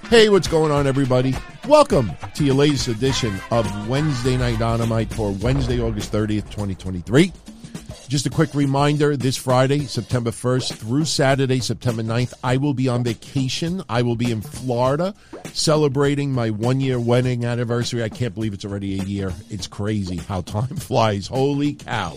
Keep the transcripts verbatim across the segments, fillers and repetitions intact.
Hey, what's going on, everybody? Welcome to your latest edition of Wednesday Night Dynamite for Wednesday, August thirtieth, twenty twenty-three. Just a quick reminder, this Friday, September first through Saturday, September ninth, I will be on vacation. I will be in Florida celebrating my one-year wedding anniversary. I can't believe it's already a year. It's crazy how time flies. Holy cow.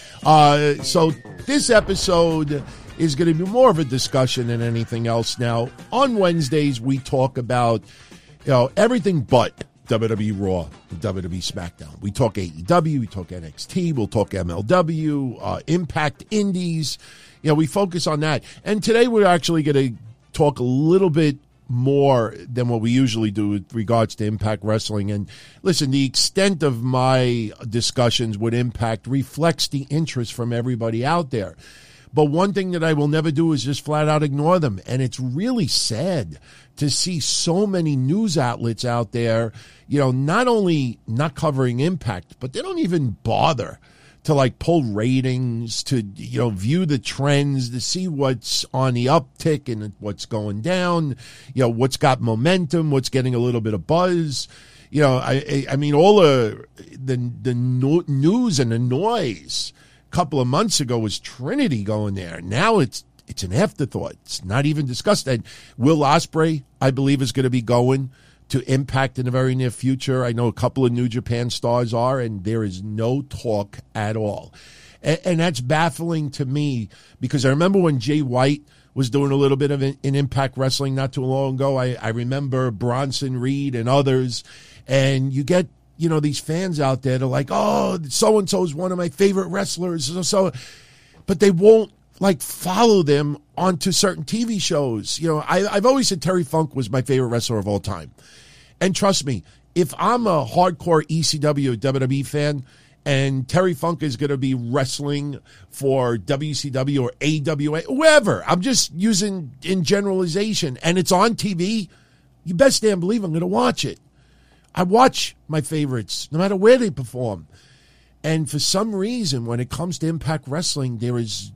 Uh, so this episode is going to be more of a discussion than anything else. Now, on Wednesdays, we talk about, you know, everything but W W E Raw and W W E SmackDown. We talk A E W, we talk N X T, we'll talk M L W, uh, Impact Indies. You know, we focus on that. And today we're actually going to talk a little bit more than what we usually do with regards to Impact Wrestling. And listen, the extent of my discussions with Impact reflects the interest from everybody out there. But one thing that I will never do is just flat out ignore them. And it's really sad to see so many news outlets out there, you know, not only not covering Impact, but they don't even bother to like pull ratings, to, you know, view the trends, to see what's on the uptick and what's going down, you know, what's got momentum, what's getting a little bit of buzz. You know, I I mean, all the, the, the no, news and the noise couple of months ago was Trinity going there. Now it's it's an afterthought. It's not even discussed. And Will Ospreay, I believe, is going to be going to Impact in the very near future. I know a couple of New Japan stars are, and there is no talk at all. And, and that's baffling to me, because I remember when Jay White was doing a little bit of in, in Impact Wrestling not too long ago. I, I remember Bronson Reed and others, and you get, you know, these fans out there, they're like, oh, so-and-so is one of my favorite wrestlers. So, so, but they won't, like, follow them onto certain T V shows. You know, I, I've always said Terry Funk was my favorite wrestler of all time. And trust me, if I'm a hardcore E C W or W W E fan and Terry Funk is going to be wrestling for W C W or A W A, whoever, I'm just using in generalization, and it's on T V, you best damn believe I'm going to watch it. I watch my favorites no matter where they perform. And for some reason, when it comes to Impact Wrestling, there is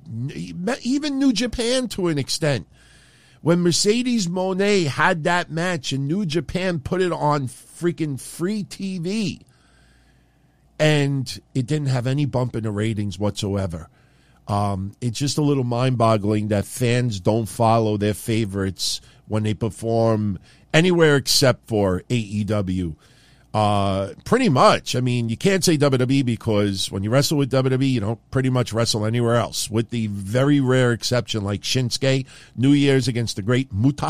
even New Japan to an extent. When Mercedes Moné had that match and New Japan put it on freaking free T V, and it didn't have any bump in the ratings whatsoever. Um, it's just a little mind-boggling that fans don't follow their favorites when they perform anywhere except for A E W. Uh, pretty much. I mean, you can't say W W E because when you wrestle with W W E, you don't pretty much wrestle anywhere else, with the very rare exception like Shinsuke, New Year's against the Great Muta.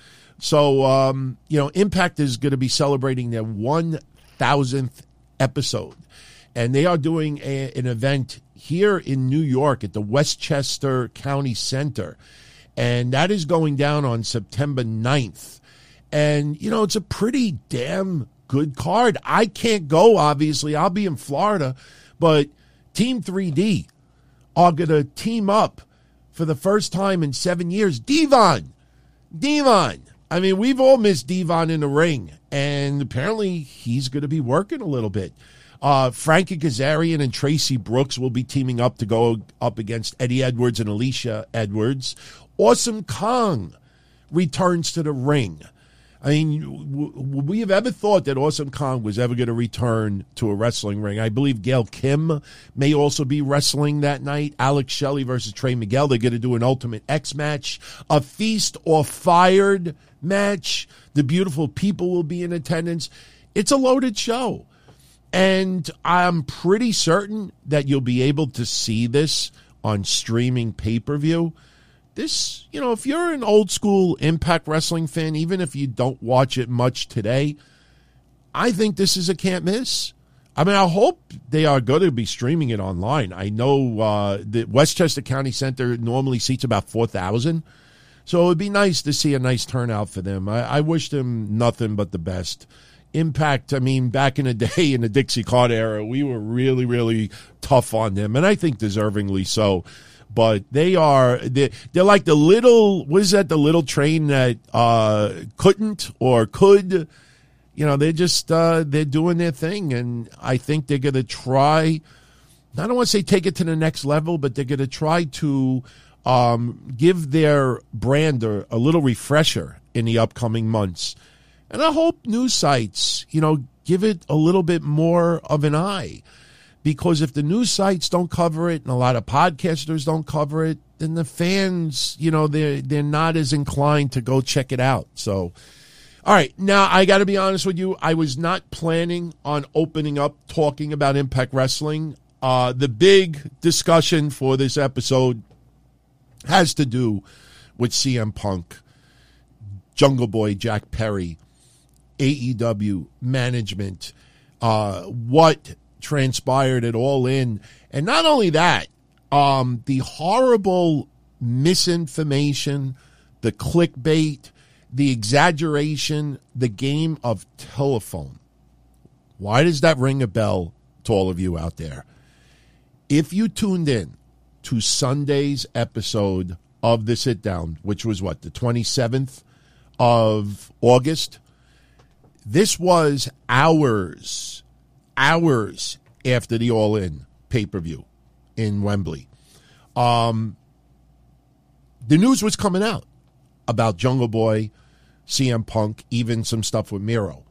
So, um, you know, Impact is going to be celebrating their one thousandth episode. And they are doing a, an event here in New York at the Westchester County Center. And that is going down on September ninth. And, you know, it's a pretty damn good card. I can't go, obviously. I'll be in Florida. But Team three D are going to team up for the first time in seven years. Devon. Devon. I mean, we've all missed Devon in the ring. And apparently he's going to be working a little bit. Uh, Frankie Kazarian and Tracy Brooks will be teaming up to go up against Eddie Edwards and Alicia Edwards. Awesome Kong returns to the ring. I mean, would we have ever thought that Awesome Kong was ever going to return to a wrestling ring? I believe Gail Kim may also be wrestling that night. Alex Shelley versus Trey Miguel. They're going to do an Ultimate X match. A Feast or Fired match. The Beautiful People will be in attendance. It's a loaded show. And I'm pretty certain that you'll be able to see this on streaming pay-per-view. This, you know, if you're an old school Impact Wrestling fan, even if you don't watch it much today, I think this is a can't miss. I mean, I hope they are going to be streaming it online. I know uh, the Westchester County Center normally seats about four thousand. So it would be nice to see a nice turnout for them. I, I wish them nothing but the best. Impact, I mean, back in the day, in the Dixie Carter era, we were really, really tough on them, and I think deservingly so. But they are, they're, they're like the little, what is that, the little train that uh, couldn't or could, you know, they're just, uh, they're doing their thing, and I think they're going to try, I don't want to say take it to the next level, but they're going to try to um, give their brand a, a little refresher. in the upcoming months. And I hope news sites, you know, give it a little bit more of an eye. Because if the news sites don't cover it and a lot of podcasters don't cover it, then the fans, you know, they're, they're not as inclined to go check it out. So, all right, now I got to be honest with you. I was not planning on opening up talking about Impact Wrestling. Uh, the big discussion for this episode has to do with C M Punk, Jungle Boy Jack Perry, A E W management, uh, what transpired at All In. And not only that, um, the horrible misinformation, the clickbait, the exaggeration, the game of telephone. Why does that ring a bell to all of you out there? If you tuned in to Sunday's episode of The Sit Down, which was what, the twenty-seventh of August, this was hours, hours after the All In pay-per-view in Wembley. Um, the news was coming out about Jungle Boy, C M Punk, even some stuff with Miro.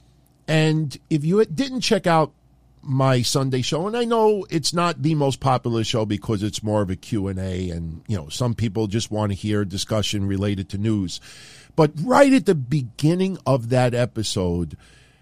And if you didn't check out my Sunday show, and I know it's not the most popular show because it's more of a Q and A, and you know, some people just want to hear discussion related to news. But right at the beginning of that episode,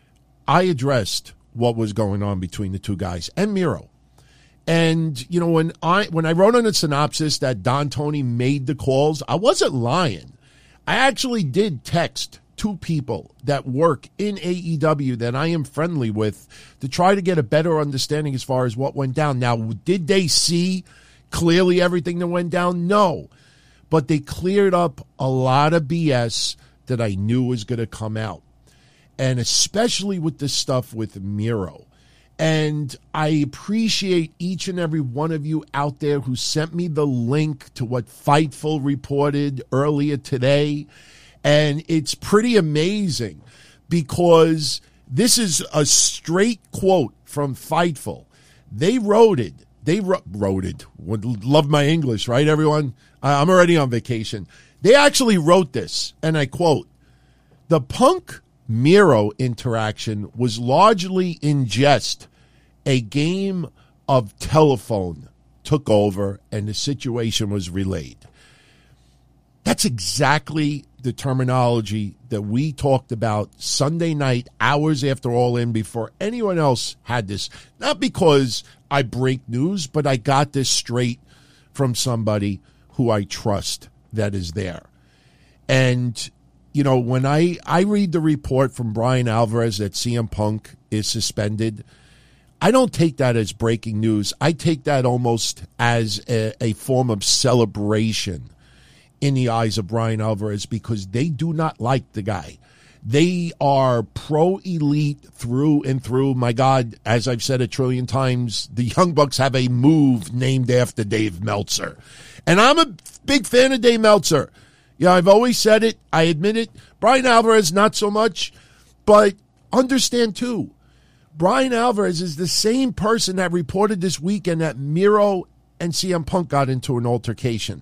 I addressed what was going on between the two guys and Miro. And, you know, when I when I wrote on the synopsis that Don Tony made the calls, I wasn't lying. I actually did text two people that work in A E W that I am friendly with to try to get a better understanding as far as what went down. Now, did they see clearly everything that went down? No. But they cleared up a lot of B S that I knew was going to come out. And especially with this stuff with Miro. And I appreciate each and every one of you out there who sent me the link to what Fightful reported earlier today. And it's pretty amazing because this is a straight quote from Fightful. They wrote it. They wrote, wrote it. Would love my English, right, everyone? I'm already on vacation. They actually wrote this, and I quote, "The Punk Miro interaction was largely in jest. A game of telephone took over, and the situation was relayed." That's exactly the terminology that we talked about Sunday night, hours after All In, before anyone else had this. Not because I break news, but I got this straight from somebody who I trust that is there. And, you know, when I, I read the report from Brian Alvarez that C M Punk is suspended, I don't take that as breaking news. I take that almost as a, a form of celebration in the eyes of Brian Alvarez because they do not like the guy. They are pro-elite through and through. My God, as I've said a trillion times, the Young Bucks have a move named after Dave Meltzer. And I'm a big fan of Dave Meltzer. Yeah, I've always said it. I admit it. Brian Alvarez, not so much. But understand, too, Brian Alvarez is the same person that reported this weekend that Miro and C M Punk got into an altercation.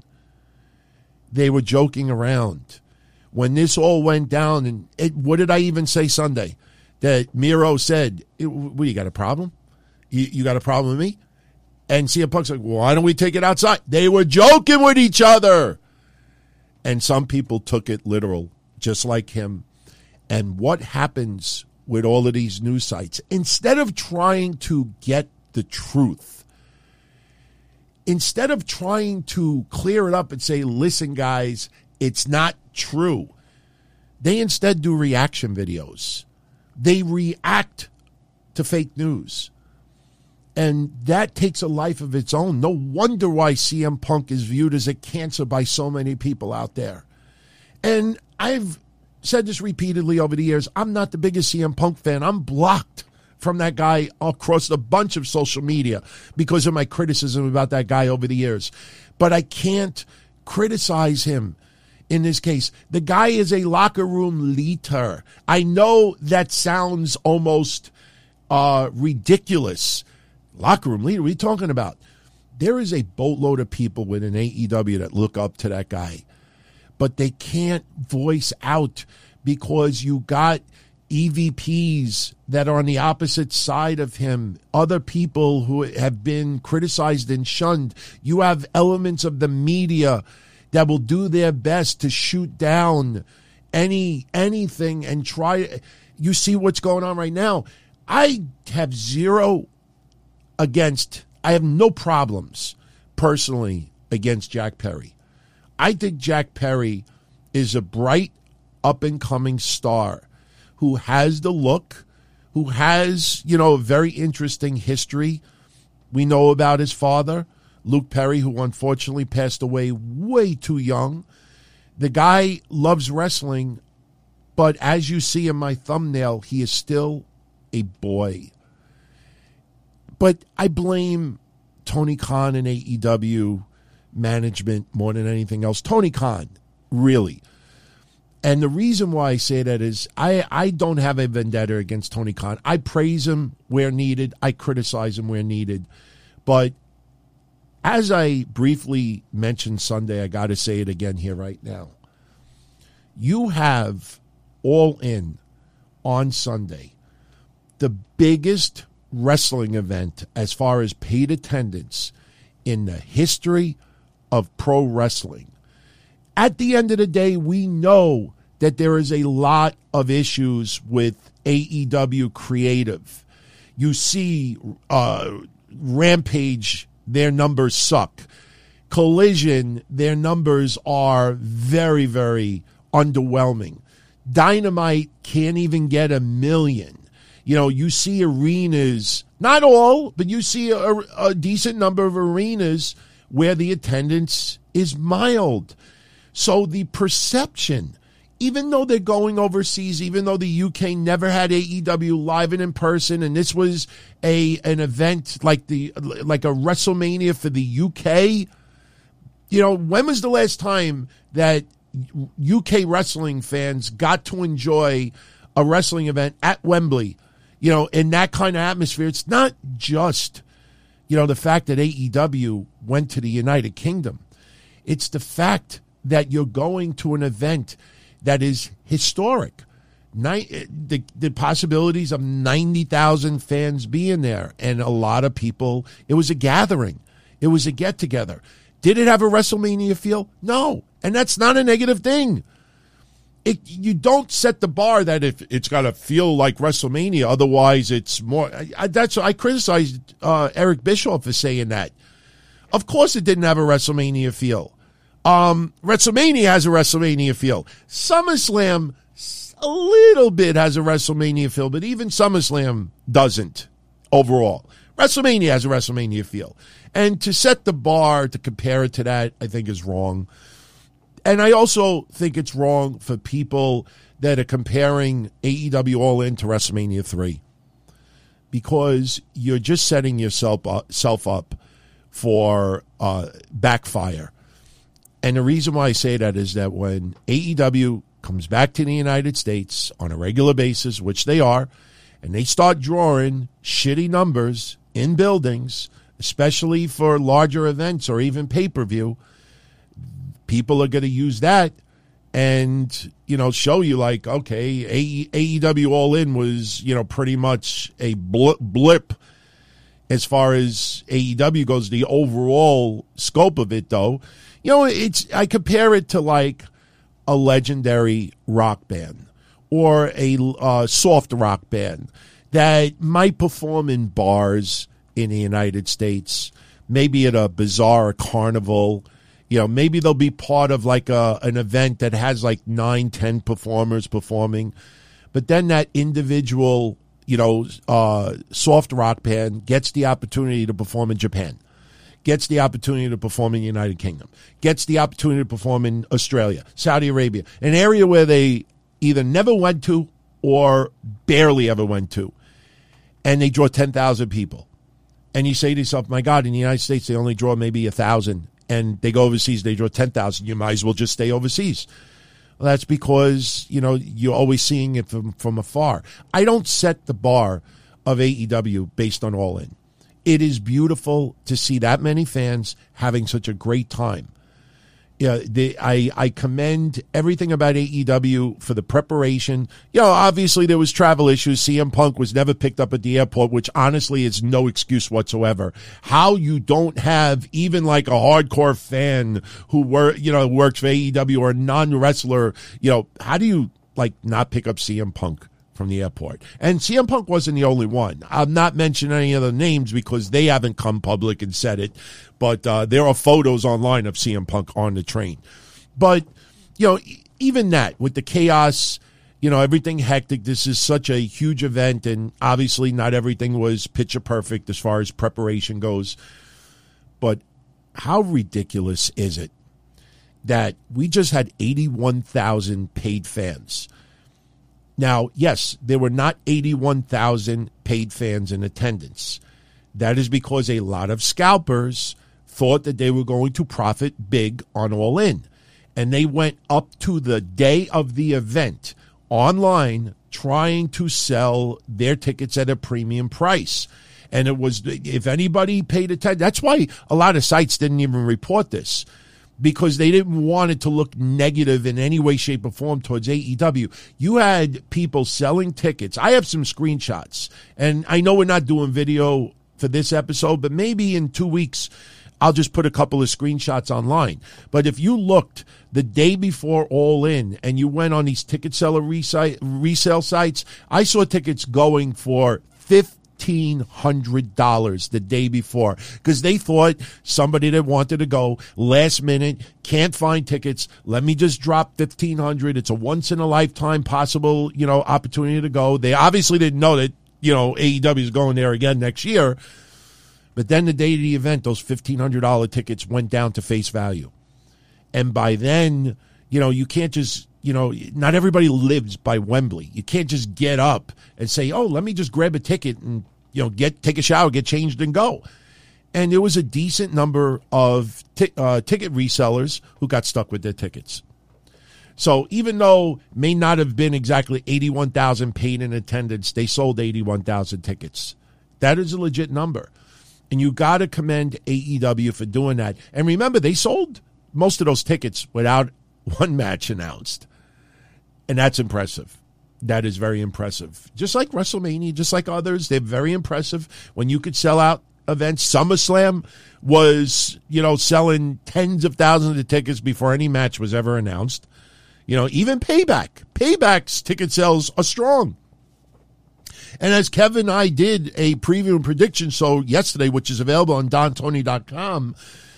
They were joking around. When this all went down, and it, what did I even say Sunday? That Miro said, "What, you got a problem? You, you got a problem with me?" And C M Punk's like, "Well, why don't we take it outside?" They were joking with each other. And some people took it literal, just like him. And what happens with all of these news sites? Instead of trying to get the truth, instead of trying to clear it up and say, "Listen, guys, it's not true," they instead do reaction videos. They react to fake news. And that takes a life of its own. No wonder why C M Punk is viewed as a cancer by so many people out there. And I've said this repeatedly over the years. I'm not the biggest C M Punk fan. I'm blocked from that guy across a bunch of social media because of my criticism about that guy over the years. But I can't criticize him in this case. The guy is a locker room leader. I know that sounds almost uh, ridiculous. Locker room leader, what are you talking about? There is a boatload of people within A E W that look up to that guy. but they can't voice out because you got E V Ps that are on the opposite side of him, other people who have been criticized and shunned. You have elements of the media that will do their best to shoot down any anything and try. You see what's going on right now. I have zero against, I have no problems personally against Jack Perry. I think Jack Perry is a bright, up-and-coming star who has the look, who has, you know, a very interesting history. We know about his father, Luke Perry, who unfortunately passed away way too young. The guy loves wrestling, but as you see in my thumbnail, he is still a boy. But I blame Tony Khan and A E W management more than anything else. Tony Khan, really. And the reason why I say that is I, I don't have a vendetta against Tony Khan. I praise him where needed. I criticize him where needed. But as I briefly mentioned Sunday, I got to say it again here right now. You have All In on Sunday, the biggest wrestling event as far as paid attendance in the history of pro wrestling. At the end of the day, we know that there is a lot of issues with A E W creative. You see uh, Rampage, their numbers suck. Collision, their numbers are very, very underwhelming. Dynamite can't even get a million. You know, you see arenas, not all, but you see a, a decent number of arenas where the attendance is mild. So the perception, even though they're going overseas, even though the U K never had A E W live and in person, and this was a an event like the like a WrestleMania for the U K, you know, when was the last time that U K wrestling fans got to enjoy a wrestling event at Wembley, you know, in that kind of atmosphere? It's not just, you know, the fact that A E W went to the United Kingdom. It's the fact that you're going to an event that is historic. The, the possibilities of ninety thousand fans being there, and a lot of people. It was a gathering. It was a get-together. Did it have a WrestleMania feel? No. And that's not a negative thing. It, you don't set the bar that if it's got to feel like WrestleMania, otherwise it's more. I, I, that's I criticized uh, Eric Bischoff for saying that. Of course, it didn't have a WrestleMania feel. Um, WrestleMania has a WrestleMania feel. SummerSlam a little bit has a WrestleMania feel, but even SummerSlam doesn't overall. WrestleMania has a WrestleMania feel. And to set the bar to compare it to that, I think is wrong. And I also think it's wrong for people that are comparing A E W All In to WrestleMania three, because you're just setting yourself up, self up for uh, backfire. And the reason why I say that is that when A E W comes back to the United States on a regular basis, which they are, and they start drawing shitty numbers in buildings, especially for larger events or even pay-per-view, people are going to use that and, you know, show you like, okay, A E W All In was, you know, pretty much a blip as far as A E W goes. The overall scope of it, though, you know, it's I compare it to like a legendary rock band or a uh, soft rock band that might perform in bars in the United States, maybe at a bazaar, a carnival. You know, maybe they'll be part of like a, an event that has like nine, ten performers performing. But then that individual, you know, uh, soft rock band gets the opportunity to perform in Japan, gets the opportunity to perform in the United Kingdom, gets the opportunity to perform in Australia, Saudi Arabia, an area where they either never went to or barely ever went to. And they draw ten thousand people. And you say to yourself, my God, in the United States, they only draw maybe one thousand. And they go overseas, they draw ten thousand. You might as well just stay overseas. Well, that's because, you know, you're always seeing it from, from afar. I don't set the bar of A E W based on All In. It is beautiful to see that many fans having such a great time. Yeah, the, I, I commend everything about A E W for the preparation. You know, obviously there was travel issues. C M Punk was never picked up at the airport, which honestly is no excuse whatsoever. How you don't have even like a hardcore fan who were, you know, works for A E W or a non-wrestler, you know, how do you like not pick up C M Punk from the airport? And C M Punk wasn't the only one. I'm not mentioning any other names because they haven't come public and said it, but uh, there are photos online of C M Punk on the train. But, you know, even that, with the chaos, you know, everything hectic, this is such a huge event, and obviously not everything was picture perfect as far as preparation goes. But how ridiculous is it that we just had eighty-one thousand paid fans? Now, yes, there were not eighty-one thousand paid fans in attendance. That is because a lot of scalpers thought that they were going to profit big on All In. And they went up to the day of the event online trying to sell their tickets at a premium price. And it was, if anybody paid attention, that's why a lot of sites didn't even report this, because they didn't want it to look negative in any way, shape, or form towards A E W. You had people selling tickets. I have some screenshots, and I know we're not doing video for this episode, but maybe in two weeks I'll just put a couple of screenshots online. But if you looked the day before All In and you went on these ticket seller resi- resale sites, I saw tickets going for fifteen hundred dollars the day before, because they thought somebody that wanted to go last minute, can't find tickets, let me just drop fifteen hundred dollars. It's a once in a lifetime possible, you know, opportunity to go. They obviously didn't know that, you know, A E W is going there again next year. But then the day of the event, those fifteen hundred dollars tickets went down to face value. And by then, you know, you can't just, you know, not everybody lives by Wembley. You can't just get up and say, oh, let me just grab a ticket and, you know, get take a shower, get changed, and go. And there was a decent number of t- uh, ticket resellers who got stuck with their tickets. So even though it may not have been exactly eighty-one thousand paid in attendance, they sold eighty-one thousand tickets. That is a legit number. And you got to commend A E W for doing that. And remember, they sold most of those tickets without one match announced. And that's impressive. That is very impressive. Just like WrestleMania, just like others, they're very impressive when you could sell out events. SummerSlam was, you know, selling tens of thousands of tickets before any match was ever announced. You know, even Payback. Payback's ticket sales are strong. And as Kevin and I did a preview and prediction show yesterday, which is available on don tony dot com,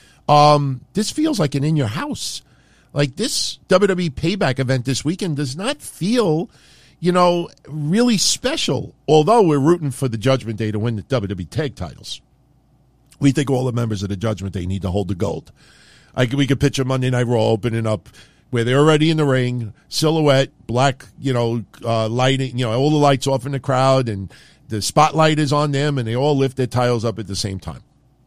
um, this feels like an in your house. Like this W W E Payback event this weekend does not feel, you know, really special, although we're rooting for the Judgment Day to win the W W E tag titles. We think all the members of the Judgment Day need to hold the gold. I, we could picture Monday Night Raw opening up where they're already in the ring, silhouette, black, you know, uh, lighting, you know, all the lights off in the crowd, and the spotlight is on them, and they all lift their titles up at the same time.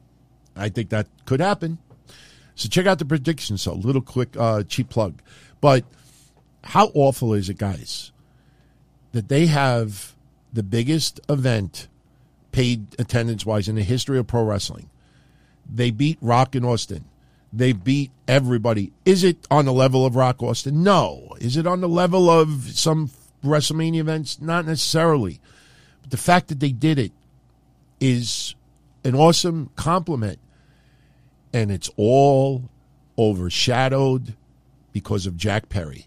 I think that could happen. So check out the prediction show. Little quick, uh, cheap plug. But how awful is it, guys, that they have the biggest event paid attendance-wise in the history of pro wrestling? They beat Rock and Austin. They beat everybody. Is it on the level of Rock Austin? No. Is it on the level of some WrestleMania events? Not necessarily. But the fact that they did it is an awesome compliment. And it's all overshadowed because of Jack Perry.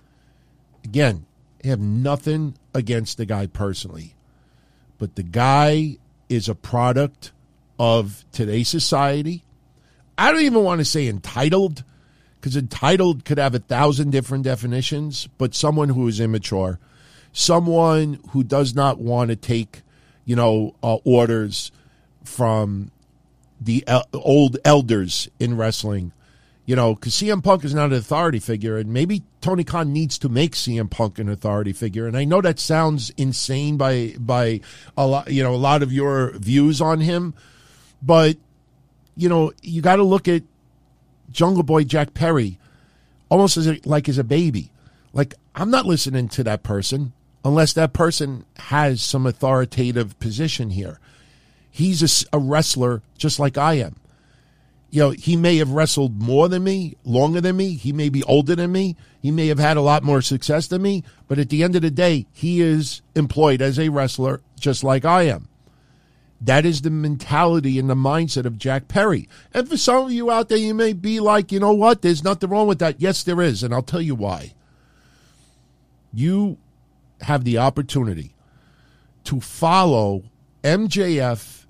Again, I have nothing against the guy personally. But the guy is a product of today's society. I don't even want to say entitled, because entitled could have a thousand different definitions, but someone who is immature, someone who does not want to take, you know, uh, orders from the el- old elders in wrestling, you know, because C M Punk is not an authority figure, and maybe Tony Khan needs to make C M Punk an authority figure. And I know that sounds insane by by a lot, you know, a lot of your views on him, but you know, you got to look at Jungle Boy Jack Perry almost as a, like as a baby. Like, I'm not listening to that person unless that person has some authoritative position here. He's a, a wrestler just like I am. You know, he may have wrestled more than me, longer than me. He may be older than me. He may have had a lot more success than me. But at the end of the day, he is employed as a wrestler just like I am. That is the mentality and the mindset of Jack Perry. And for some of you out there, you may be like, you know what? There's nothing wrong with that. Yes, there is. And I'll tell you why. You have the opportunity to follow M J F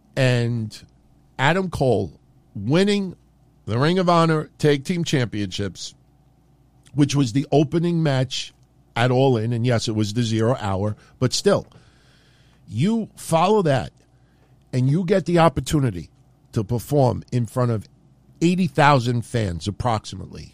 and Adam Cole winning the Ring of Honor Tag Team Championships, which was the opening match at All In. And yes, it was the zero hour, but still, you follow that and you get the opportunity to perform in front of eighty thousand fans approximately.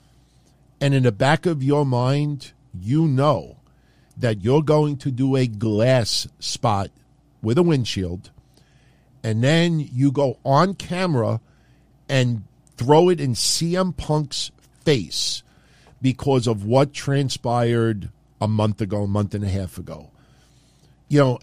And in the back of your mind, you know that you're going to do a glass spot with a windshield, and then you go on camera and throw it in C M Punk's face because of what transpired a month ago, a month and a half ago. You know,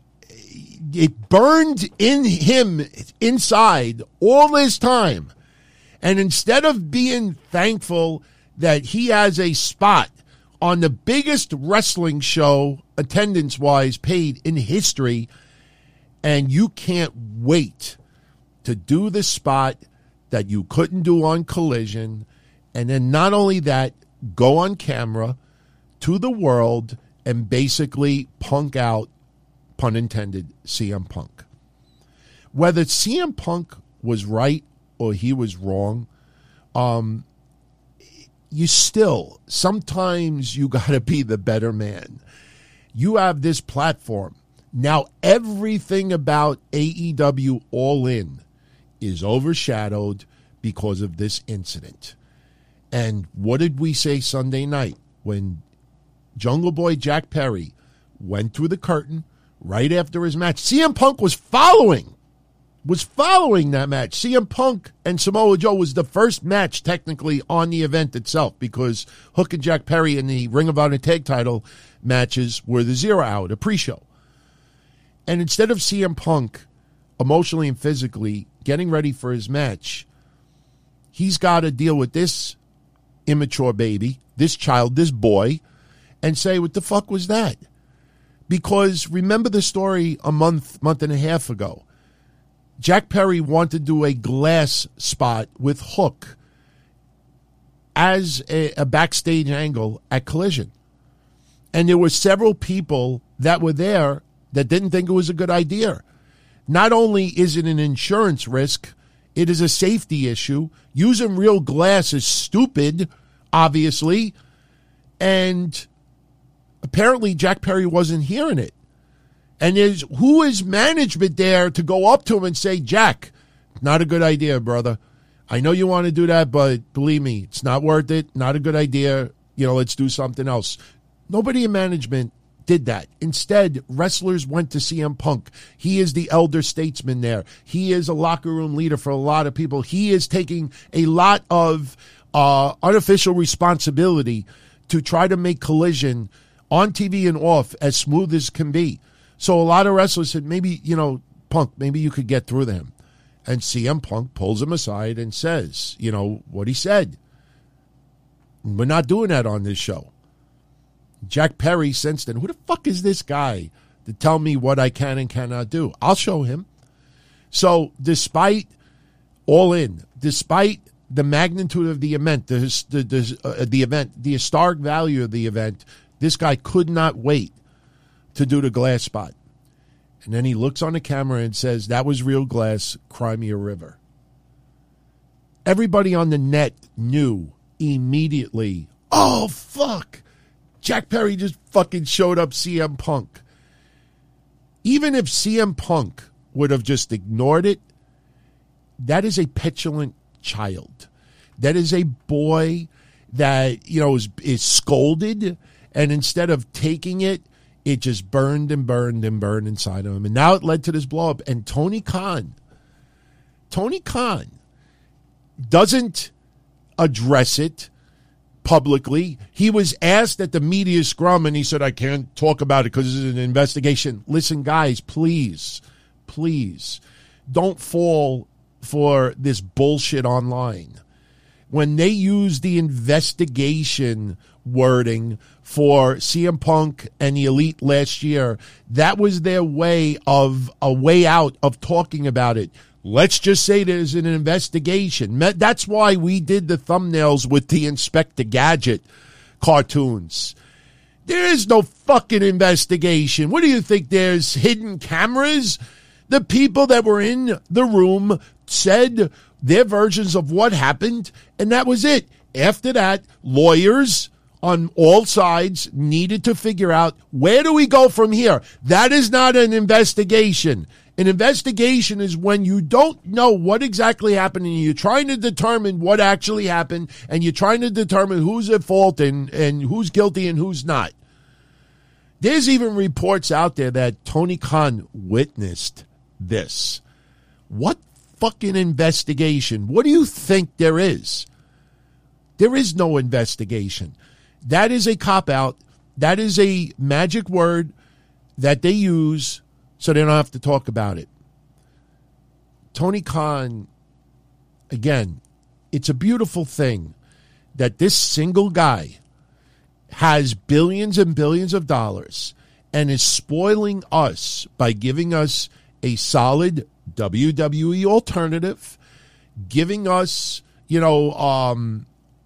it burned in him inside all this time. And instead of being thankful that he has a spot on the biggest wrestling show, attendance-wise, paid in history, and you can't wait to do the spot that you couldn't do on Collision, and then not only that, go on camera to the world and basically punk out, pun intended, C M Punk. Whether C M Punk was right or he was wrong, um, you still, sometimes you got to be the better man. You have this platform. Now everything about A E W All In is overshadowed because of this incident. And what did we say Sunday night when Jungle Boy Jack Perry went through the curtain right after his match? C M Punk was following, was following that match. C M Punk and Samoa Joe was the first match technically on the event itself, because Hook and Jack Perry in the Ring of Honor tag title matches were the zero hour, the pre-show. And instead of C M Punk emotionally and physically getting ready for his match, he's got to deal with this immature baby, this child, this boy, and say, what the fuck was that? Because remember the story a month, month and a half ago. Jack Perry wanted to do a glass spot with Hook as a, a backstage angle at Collision. And there were several people that were there that didn't think it was a good idea. Not only is it an insurance risk, it is a safety issue. Using real glass is stupid, obviously. And apparently Jack Perry wasn't hearing it. And there's, who is management there to go up to him and say, Jack, not a good idea, brother. I know you want to do that, but believe me, it's not worth it. Not a good idea. You know, let's do something else. Nobody in management did that. Instead, wrestlers went to C M Punk. He is the elder statesman there. He is a locker room leader for a lot of people. He is taking a lot of uh, unofficial responsibility to try to make Collision on T V and off as smooth as can be. So a lot of wrestlers said, maybe, you know, Punk, maybe you could get through to him. And C M Punk pulls him aside and says, you know, what he said. We're not doing that on this show. Jack Perry sensed then, who the fuck is this guy to tell me what I can and cannot do? I'll show him. So despite All In, despite the magnitude of the event, the the the, uh, the event, the historic value of the event, this guy could not wait to do the glass spot. And then he looks on the camera and says, that was real glass, cry me a river. Everybody on the net knew immediately, oh, fuck. Jack Perry just fucking showed up C M Punk. Even if C M Punk would have just ignored it, that is a petulant child. That is a boy that, you know, is, is scolded, and instead of taking it, it just burned and burned and burned inside of him. And now it led to this blow up. And Tony Khan, Tony Khan doesn't address it publicly. He was asked at the media scrum, and he said, I can't talk about it because this is an investigation. Listen, guys, please, please, don't fall for this bullshit online. When they use the investigation wording for C M Punk and the Elite last year, that was their way of a way out of talking about it. Let's just say there's an investigation. That's why we did the thumbnails with the Inspector Gadget cartoons. There is no fucking investigation. What do you think? There's hidden cameras? The people that were in the room said their versions of what happened, and that was it. After that, lawyers on all sides needed to figure out, where do we go from here? That is not an investigation. An investigation is when you don't know what exactly happened and you're trying to determine what actually happened, and you're trying to determine who's at fault and, and who's guilty and who's not. There's even reports out there that Tony Khan witnessed this. What fucking investigation? What do you think there is? There is no investigation. That is a cop-out. That is a magic word that they use so they don't have to talk about it. Tony Khan, again, it's a beautiful thing that this single guy has billions and billions of dollars and is spoiling us by giving us a solid W W E alternative, giving us, you know, um,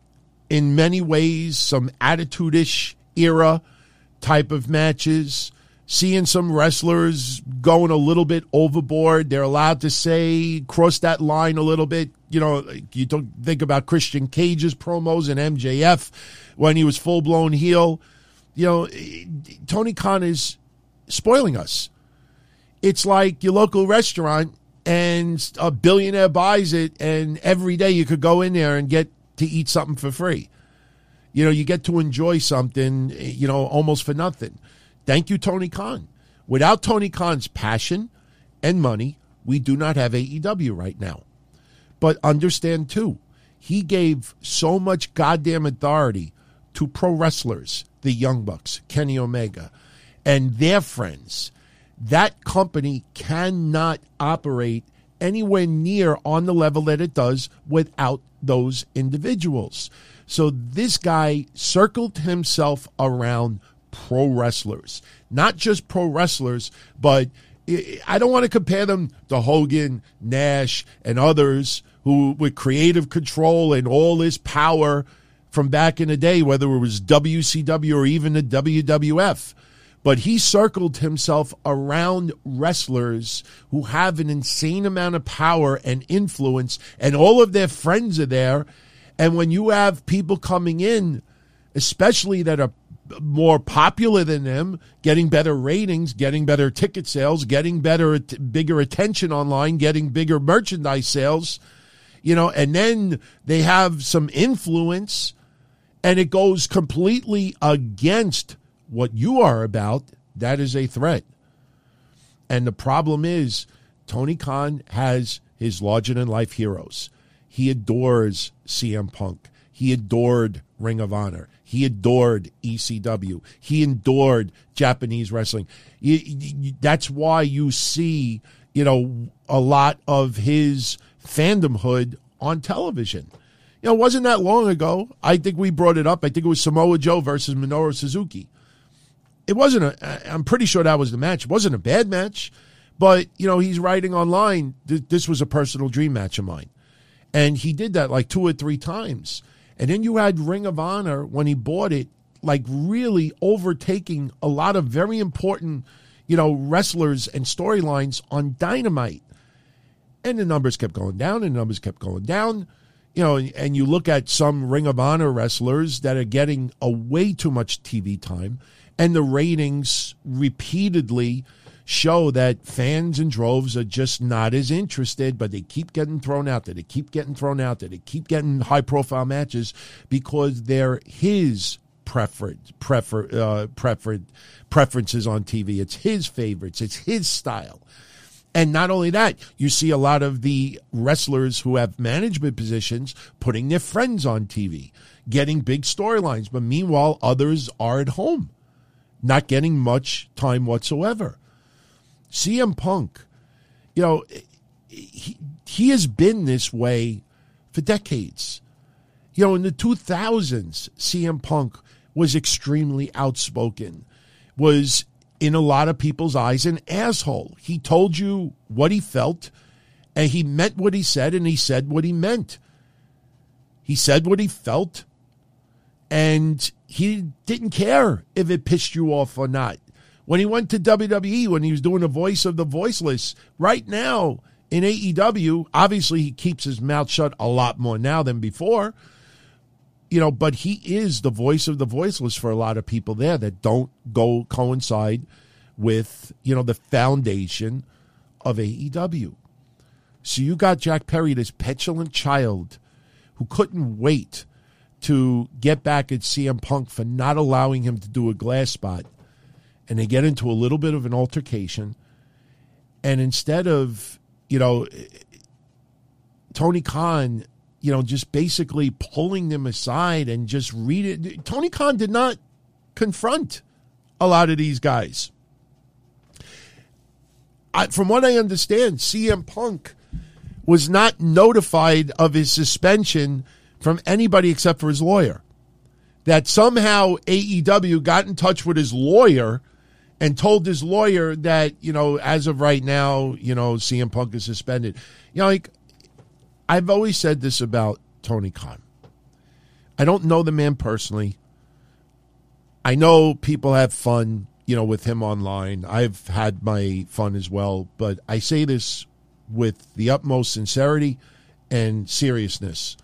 in many ways, some attitude-ish era type of matches, seeing some wrestlers going a little bit overboard. They're allowed to say, cross that line a little bit. You know, you don't think about Christian Cage's promos and M J F when he was full-blown heel. You know, Tony Khan is spoiling us. It's like your local restaurant and a billionaire buys it, and every day you could go in there and get to eat something for free. You know, you get to enjoy something, you know, almost for nothing. Thank you, Tony Khan. Without Tony Khan's passion and money, we do not have A E W right now. But understand, too, he gave so much goddamn authority to pro wrestlers, the Young Bucks, Kenny Omega, and their friends. That company cannot operate anywhere near on the level that it does without those individuals. So this guy circled himself around pro wrestlers, not just pro wrestlers, but I don't want to compare them to Hogan, Nash, and others who with creative control and all this power from back in the day, whether it was W C W or even the W W F. But he circled himself around wrestlers who have an insane amount of power and influence, and all of their friends are there. And when you have people coming in, especially that are more popular than them, getting better ratings, getting better ticket sales, getting better, bigger attention online, getting bigger merchandise sales, you know, and then they have some influence, and it goes completely against what you are about, that is a threat. And the problem is, Tony Khan has his larger-than-life heroes. He adores C M Punk. He adored Ring of Honor. He adored E C W. He adored Japanese wrestling. That's why you see, you know, a lot of his fandomhood on television. You know, it wasn't that long ago. I think we brought it up. I think it was Samoa Joe versus Minoru Suzuki. It wasn't a, I'm pretty sure that was the match. It wasn't a bad match, but, you know, he's writing online, this was a personal dream match of mine. And he did that like two or three times. And then you had Ring of Honor, when he bought it, like really overtaking a lot of very important, you know, wrestlers and storylines on Dynamite. And the numbers kept going down and the numbers kept going down. You know, and you look at some Ring of Honor wrestlers that are getting a way too much T V time, and the ratings repeatedly show that fans in droves are just not as interested, but they keep getting thrown out there. They keep getting thrown out there. They keep getting high-profile matches because they're his preferred, prefer, uh, preferred preferences on T V. It's his favorites. It's his style. And not only that, you see a lot of the wrestlers who have management positions putting their friends on T V, getting big storylines. But meanwhile, others are at home, not getting much time whatsoever. C M Punk, you know, he, he has been this way for decades. You know, in the two thousands, C M Punk was extremely outspoken, was in a lot of people's eyes an asshole. He told you what he felt, and he meant what he said, and he said what he meant. He said what he felt, and he didn't care if it pissed you off or not. When he went to W W E, when he was doing the voice of the voiceless, right now in A E W, obviously he keeps his mouth shut a lot more now than before, you know, but he is the voice of the voiceless for a lot of people there that don't go coincide with, you know, the foundation of A E W. So you got Jack Perry, this petulant child who couldn't wait to get back at C M Punk for not allowing him to do a glass spot. And they get into a little bit of an altercation. And instead of, you know, Tony Khan, you know, just basically pulling them aside and just read it. Tony Khan did not confront a lot of these guys. I, from what I understand, C M Punk was not notified of his suspension from anybody except for his lawyer. That somehow A E W got in touch with his lawyer and told his lawyer that, you know, as of right now, you know, C M Punk is suspended. You know, like, I've always said this about Tony Khan. I don't know the man personally. I know people have fun, you know, with him online. I've had my fun as well, but I say this with the utmost sincerity and seriousness.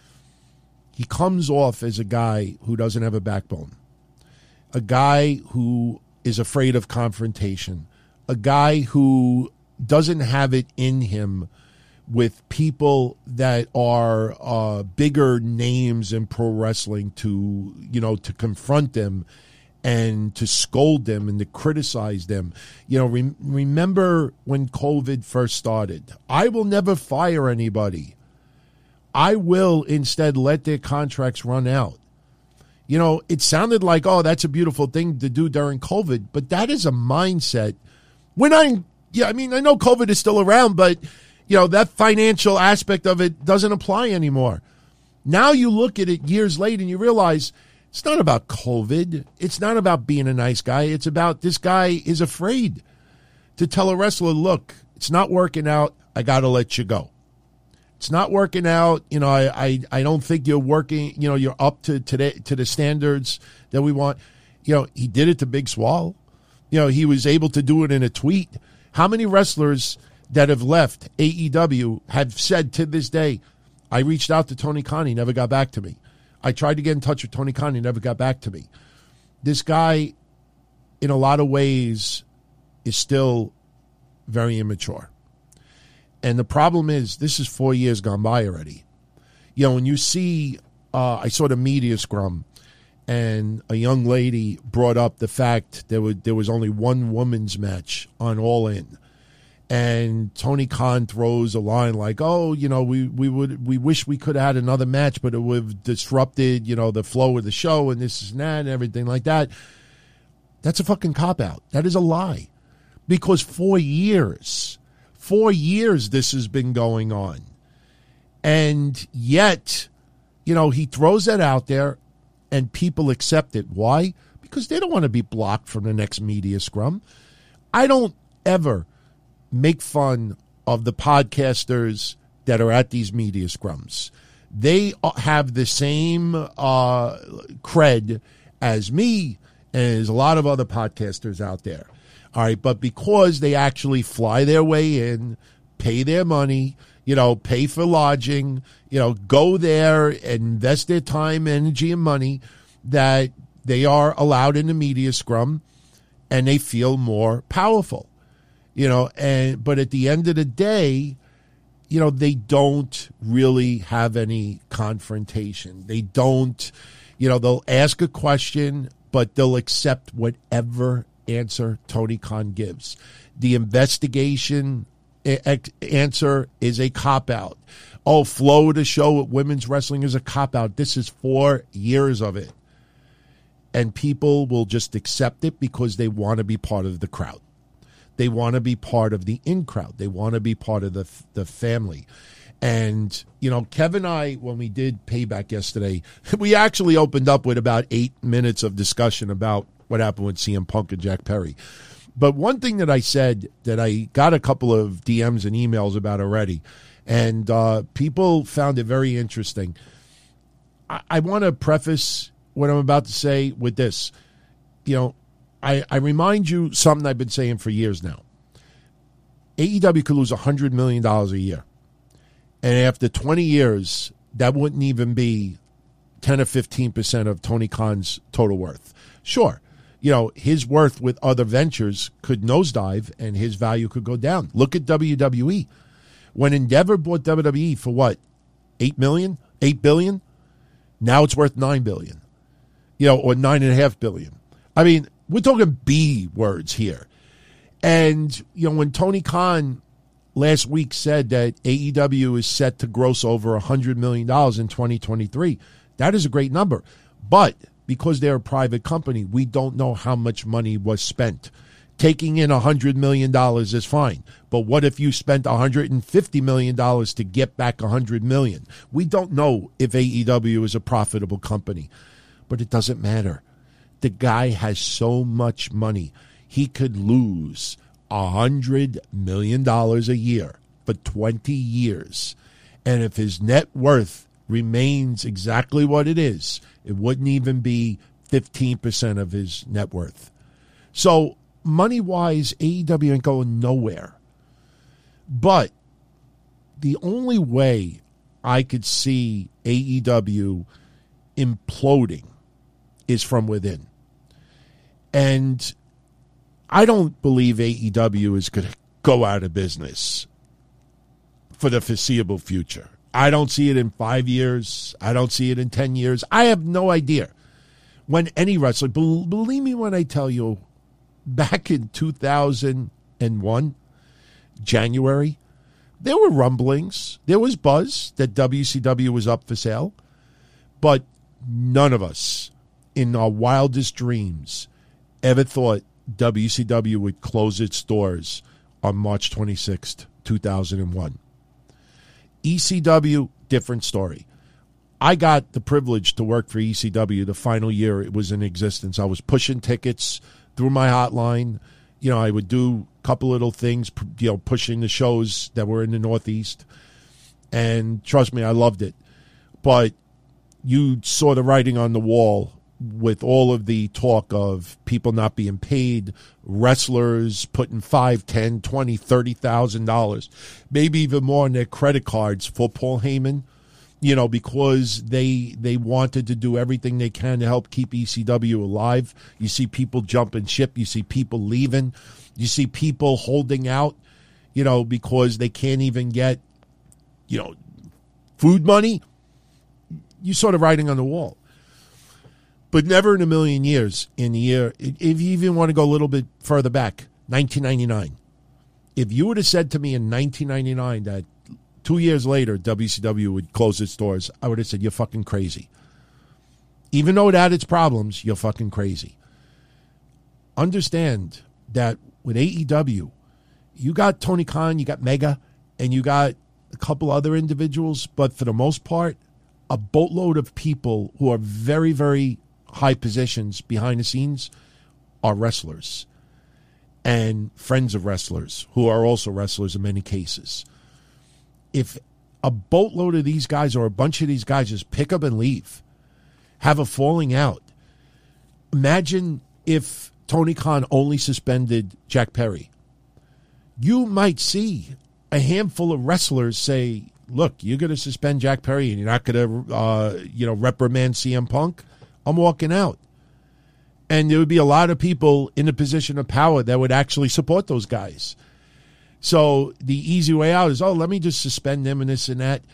He comes off as a guy who doesn't have a backbone, a guy who is afraid of confrontation, a guy who doesn't have it in him with people that are uh, bigger names in pro wrestling to, you know, to confront them and to scold them and to criticize them. You know, re- remember when COVID first started? I will never fire anybody. I will instead let their contracts run out. You know, it sounded like, oh, that's a beautiful thing to do during COVID, but that is a mindset. We're not, yeah, I mean, I know COVID is still around, but, you know, that financial aspect of it doesn't apply anymore. Now you look at it years later and you realize it's not about COVID. It's not about being a nice guy. It's about this guy is afraid to tell a wrestler, look, it's not working out. I got to let you go. It's not working out. You know, I, I, I don't think you're working, you know, you're up to today to the standards that we want. You know, he did it to Big Swole. You know, he was able to do it in a tweet. How many wrestlers that have left A E W have said to this day, I reached out to Tony Khan, he never got back to me. I tried to get in touch with Tony Khan, he never got back to me. This guy, in a lot of ways, is still very immature. And the problem is, this is four years gone by already. You know, when you see, uh, I saw the media scrum, and a young lady brought up the fact there was, there was only one women's match on All In. And Tony Khan throws a line like, oh, you know, we, we would we wish we could have had another match, but it would have disrupted, you know, the flow of the show and this and that and everything like that. That's a fucking cop-out. That is a lie. Because for years... Four years this has been going on. And yet, you know, he throws that out there and people accept it. Why? Because they don't want to be blocked from the next media scrum. I don't ever make fun of the podcasters that are at these media scrums. They have the same uh, cred as me and as a lot of other podcasters out there. All right, but because they actually fly their way in, pay their money, you know, pay for lodging, you know, go there and invest their time, energy, and money, that they are allowed in the media scrum and they feel more powerful, you know, and but at the end of the day, you know, they don't really have any confrontation. They don't, you know, they'll ask a question, but they'll accept whatever answer Tony Khan gives. The investigation a- answer is a cop-out. Oh, flow to show what women's wrestling is a cop-out. This is four years of it. And people will just accept it because they want to be part of the crowd. They want to be part of the in crowd. They want to be part of the the family. And, you know, Kevin and I, when we did Payback yesterday, we actually opened up with about eight minutes of discussion about what happened with C M Punk and Jack Perry. But one thing that I said that I got a couple of D Ms and emails about already, and uh, people found it very interesting. I, I want to preface what I'm about to say with this. You know, I, I remind you something I've been saying for years now. A E W could lose one hundred million dollars a year. And after twenty years, that wouldn't even be ten or fifteen percent of Tony Khan's total worth. Sure, you know, his worth with other ventures could nosedive and his value could go down. Look at W W E. When Endeavor bought W W E for what, eight million dollars, eight billion dollars? Now it's worth nine billion dollars, you know, or nine point five billion dollars. I mean, we're talking B words here. And, you know, when Tony Khan last week said that A E W is set to gross over one hundred million dollars in twenty twenty-three. That is a great number. But because they're a private company, we don't know how much money was spent. Taking in one hundred million dollars is fine. But what if you spent one hundred fifty million dollars to get back one hundred million dollars? We don't know if A E W is a profitable company. But it doesn't matter. The guy has so much money. He could lose one hundred million dollars a year for twenty years. And if his net worth remains exactly what it is, it wouldn't even be fifteen percent of his net worth. So money-wise, A E W ain't going nowhere. But the only way I could see A E W imploding is from within. And I don't believe A E W is going to go out of business for the foreseeable future. I don't see it in five years. I don't see it in ten years. I have no idea when any wrestler, believe me when I tell you, back in two thousand one, January, there were rumblings. There was buzz that W C W was up for sale. But none of us in our wildest dreams ever thought W C W would close its doors on March twenty-sixth, two thousand one. E C W, different story. I got the privilege to work for E C W the final year it was in existence. I was pushing tickets through my hotline. You know, I would do a couple little things, you know, pushing the shows that were in the Northeast. And trust me, I loved it. But you saw the writing on the wall with all of the talk of people not being paid, wrestlers putting five, ten, twenty, thirty thousand dollars, maybe even more on their credit cards for Paul Heyman, you know, because they they wanted to do everything they can to help keep E C W alive. You see people jumping ship, you see people leaving, you see people holding out, you know, because they can't even get, you know, food money. You saw the writing on the wall. But never in a million years, in the year, if you even want to go a little bit further back, nineteen ninety-nine. If you would have said to me in nineteen ninety-nine that two years later W C W would close its doors, I would have said, you're fucking crazy. Even though it had its problems, you're fucking crazy. Understand that with A E W, you got Tony Khan, you got Mega, and you got a couple other individuals, but for the most part, a boatload of people who are very, very high positions behind the scenes are wrestlers and friends of wrestlers who are also wrestlers in many cases. If a boatload of these guys or a bunch of these guys just pick up and leave, have a falling out, imagine if Tony Khan only suspended Jack Perry. You might see a handful of wrestlers say, look, you're going to suspend Jack Perry and you're not going to, uh, you know, reprimand C M Punk. I'm walking out. And there would be a lot of people in a position of power that would actually support those guys. So the easy way out is, oh, let me just suspend them and this and that.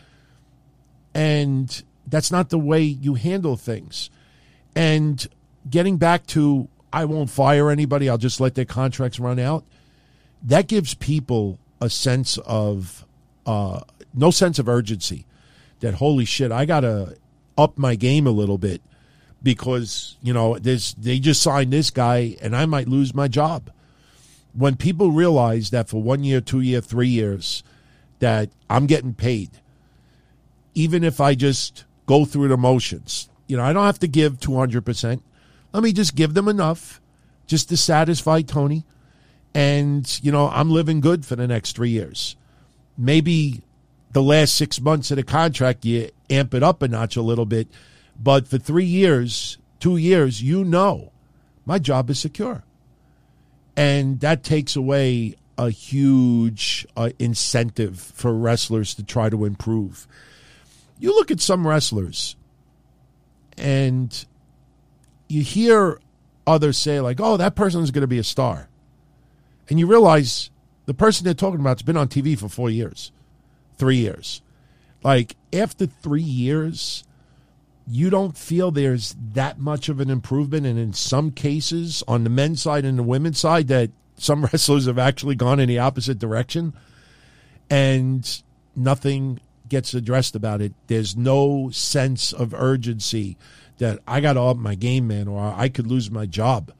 And that's not the way you handle things. And getting back to, I won't fire anybody, I'll just let their contracts run out. That gives people a sense of, uh, no sense of urgency. That, holy shit, I got to up my game a little bit. Because, you know, there's, they just signed this guy and I might lose my job. when people realize that for one year, two year, three years, that I'm getting paid, even if I just go through the motions, you know, I don't have to give two hundred percent. Let me just give them enough just to satisfy Tony. And, you know, I'm living good for the next three years. Maybe the last six months of the contract, you amp it up a notch a little bit. But for three years, two years, you know, my job is secure. And that takes away a huge uh, incentive for wrestlers to try to improve. You look at some wrestlers and you hear others say like, oh, that person is going to be a star. And you realize the person they're talking about has been on T V for four years, three years. Like, after three years, you don't feel there's that much of an improvement. And in some cases, on the men's side and the women's side, that some wrestlers have actually gone in the opposite direction. And nothing gets addressed about it. There's no sense of urgency that I got to up my game, man, or I could lose my job.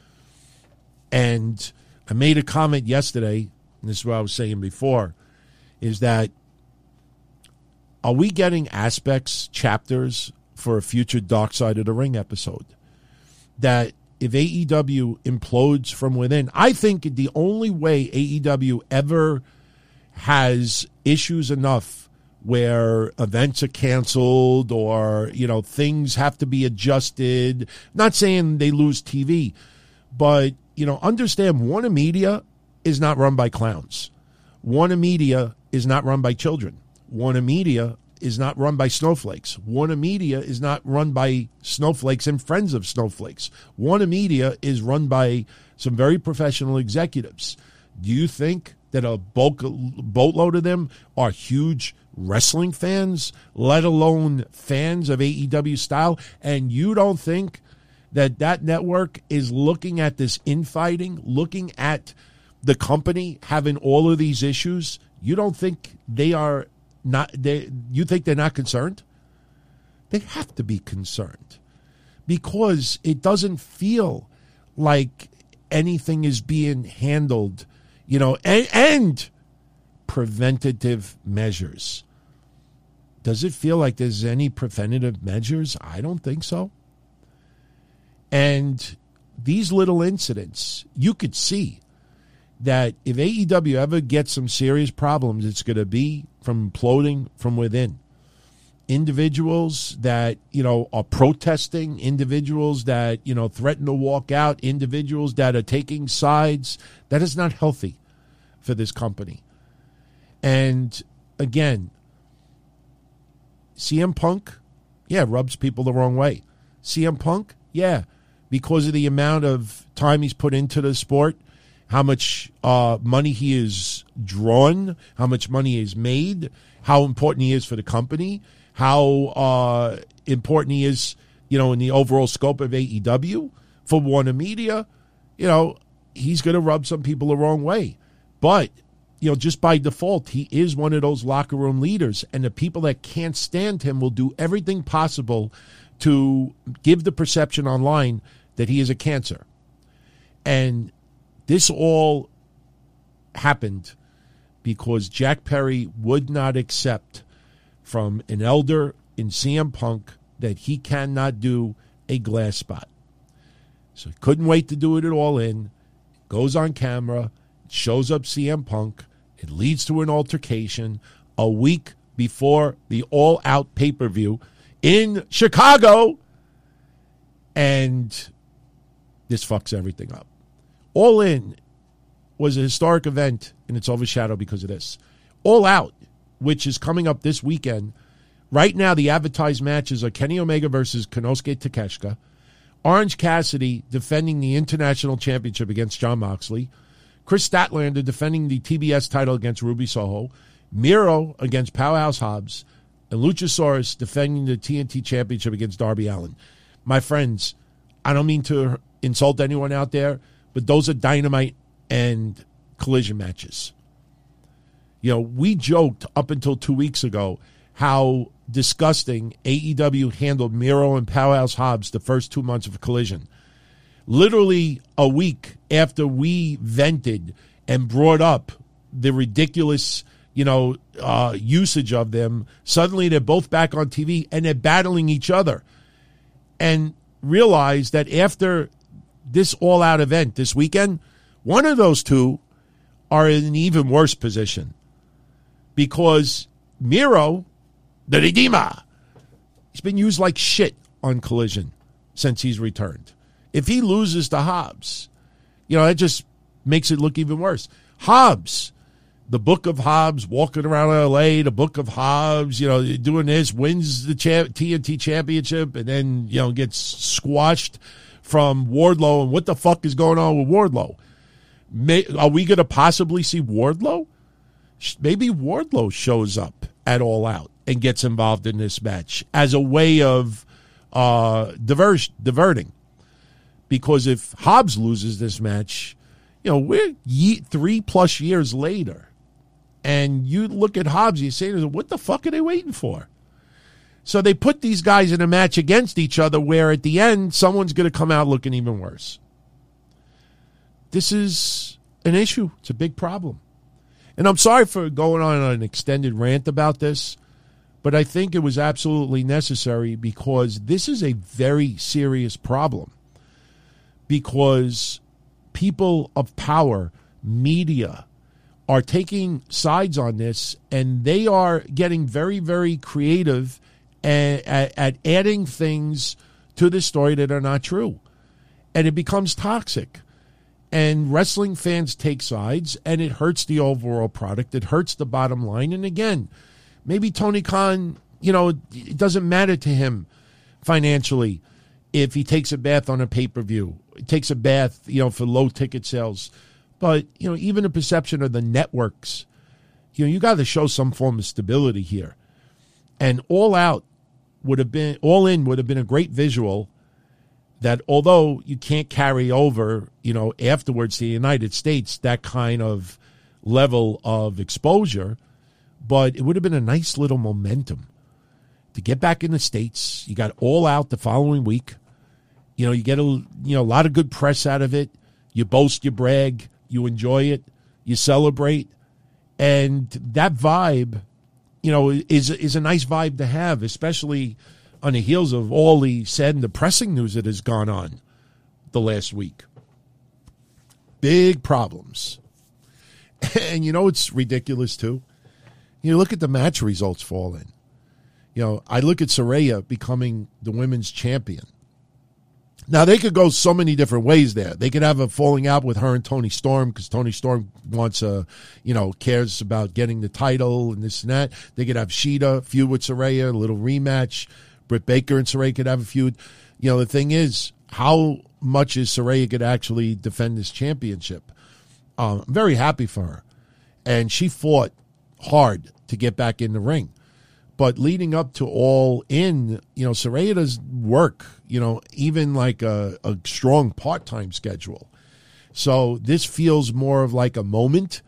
And I made a comment yesterday, and this is what I was saying before, is that are we getting aspects, chapters for a future Dark Side of the Ring episode? That if A E W implodes from within, I think the only way A E W ever has issues enough where events are canceled or, you know, things have to be adjusted. Not saying they lose T V, but, you know, understand Warner Media is not run by clowns. Warner Media is not run by children. Warner Media is not run by snowflakes. Warner Media is not run by snowflakes and friends of snowflakes. Warner Media is run by some very professional executives. Do you think that a bulk, boatload of them are huge wrestling fans, let alone fans of A E W style? And you don't think that that network is looking at this infighting, looking at the company having all of these issues? You don't think they are not, they, you think they're not concerned? They have to be concerned because it doesn't feel like anything is being handled, you know, and, and preventative measures. Does it feel like there's any preventative measures? I don't think so. And these little incidents, you could see that if A E W ever gets some serious problems, it's going to be from imploding from within. Individuals that, you know, are protesting, individuals that, you know, threaten to walk out, individuals that are taking sides, that is not healthy for this company. And again, C M Punk, yeah, rubs people the wrong way. C M Punk, yeah, because of the amount of time he's put into the sport, how much uh, money he has drawn, how much money he has made, how important he is for the company, how uh, important he is, you know, in the overall scope of A E W. For Warner Media, you know, he's going to rub some people the wrong way. But, you know, just by default, he is one of those locker room leaders. And the people that can't stand him will do everything possible to give the perception online that he is a cancer. And this all happened because Jack Perry would not accept from an elder in C M Punk that he cannot do a glass spot. So he couldn't wait to do it at All In. Goes on camera, shows up C M Punk. It leads to an altercation a week before the All Out pay-per-view in Chicago. And this fucks everything up. All In was a historic event, and it's overshadowed because of this. All Out, which is coming up this weekend. Right now, the advertised matches are Kenny Omega versus Konosuke Takeshita, Orange Cassidy defending the International Championship against Jon Moxley, Chris Statlander defending the T B S title against Ruby Soho, Miro against Powerhouse Hobbs, and Luchasaurus defending the T N T Championship against Darby Allin. My friends, I don't mean to insult anyone out there, but those are Dynamite and Collision matches. You know, we joked up until two weeks ago how disgusting A E W handled Miro and Powerhouse Hobbs the first two months of Collision. literally a week after we vented and brought up the ridiculous, you know, uh, usage of them, suddenly they're both back on T V and they're battling each other. And realize that after this all-out event this weekend, one of those two are in an even worse position. Because Miro, the Redeemer, he's been used like shit on Collision since he's returned. If he loses to Hobbs, you know, that just makes it look even worse. Hobbs, the Book of Hobbs, walking around L A, the Book of Hobbs, you know, doing this, wins the T N T championship, and then, you know, gets squashed from Wardlow. And what the fuck is going on with Wardlow? May, are we going to possibly see Wardlow? Maybe Wardlow shows up at All Out and gets involved in this match as a way of uh, diverse, diverting. Because if Hobbs loses this match, you know, we're ye- three plus years later, and you look at Hobbs, you say, what the fuck are they waiting for? So they put these guys in a match against each other where at the end, someone's going to come out looking even worse. This is an issue. It's a big problem. And I'm sorry for going on an extended rant about this, but I think it was absolutely necessary because this is a very serious problem. Because people of power, media, are taking sides on this, and they are getting very, very creative at, at, at adding things to the story that are not true. And it becomes toxic. And wrestling fans take sides, and it hurts the overall product. It hurts the bottom line. And again, maybe Tony Khan, you know, it doesn't matter to him financially if he takes a bath on a pay-per-view, takes a bath, you know, for low ticket sales. But, you know, even the perception of the networks, you know, you got to show some form of stability here. And All Out would have been, All In would have been a great visual that although you can't carry over, you know, afterwards to the United States, that kind of level of exposure, but it would have been a nice little momentum to get back in the States. You got All Out the following week. You know, you get a, you know, a lot of good press out of it. You boast, you brag, you enjoy it, you celebrate. And that vibe, you know, is is a nice vibe to have, especially on the heels of all the sad and depressing news that has gone on the last week. Big problems. And you know it's ridiculous, too? You look at the match results for All In. You know, I look at Saraya becoming the women's champion. Now, they could go so many different ways there. They could have a falling out with her and Tony Storm because Tony Storm wants a, you know, cares about getting the title and this and that. They could have Shida feud with Saraya, a little rematch. Britt Baker and Saraya could have a feud. You know, the thing is, how much is Saraya could actually defend this championship? Um, I'm very happy for her. And she fought hard to get back in the ring. But leading up to All In, you know, Saraya does work, you know, even like a, a strong part-time schedule. So this feels more of like a moment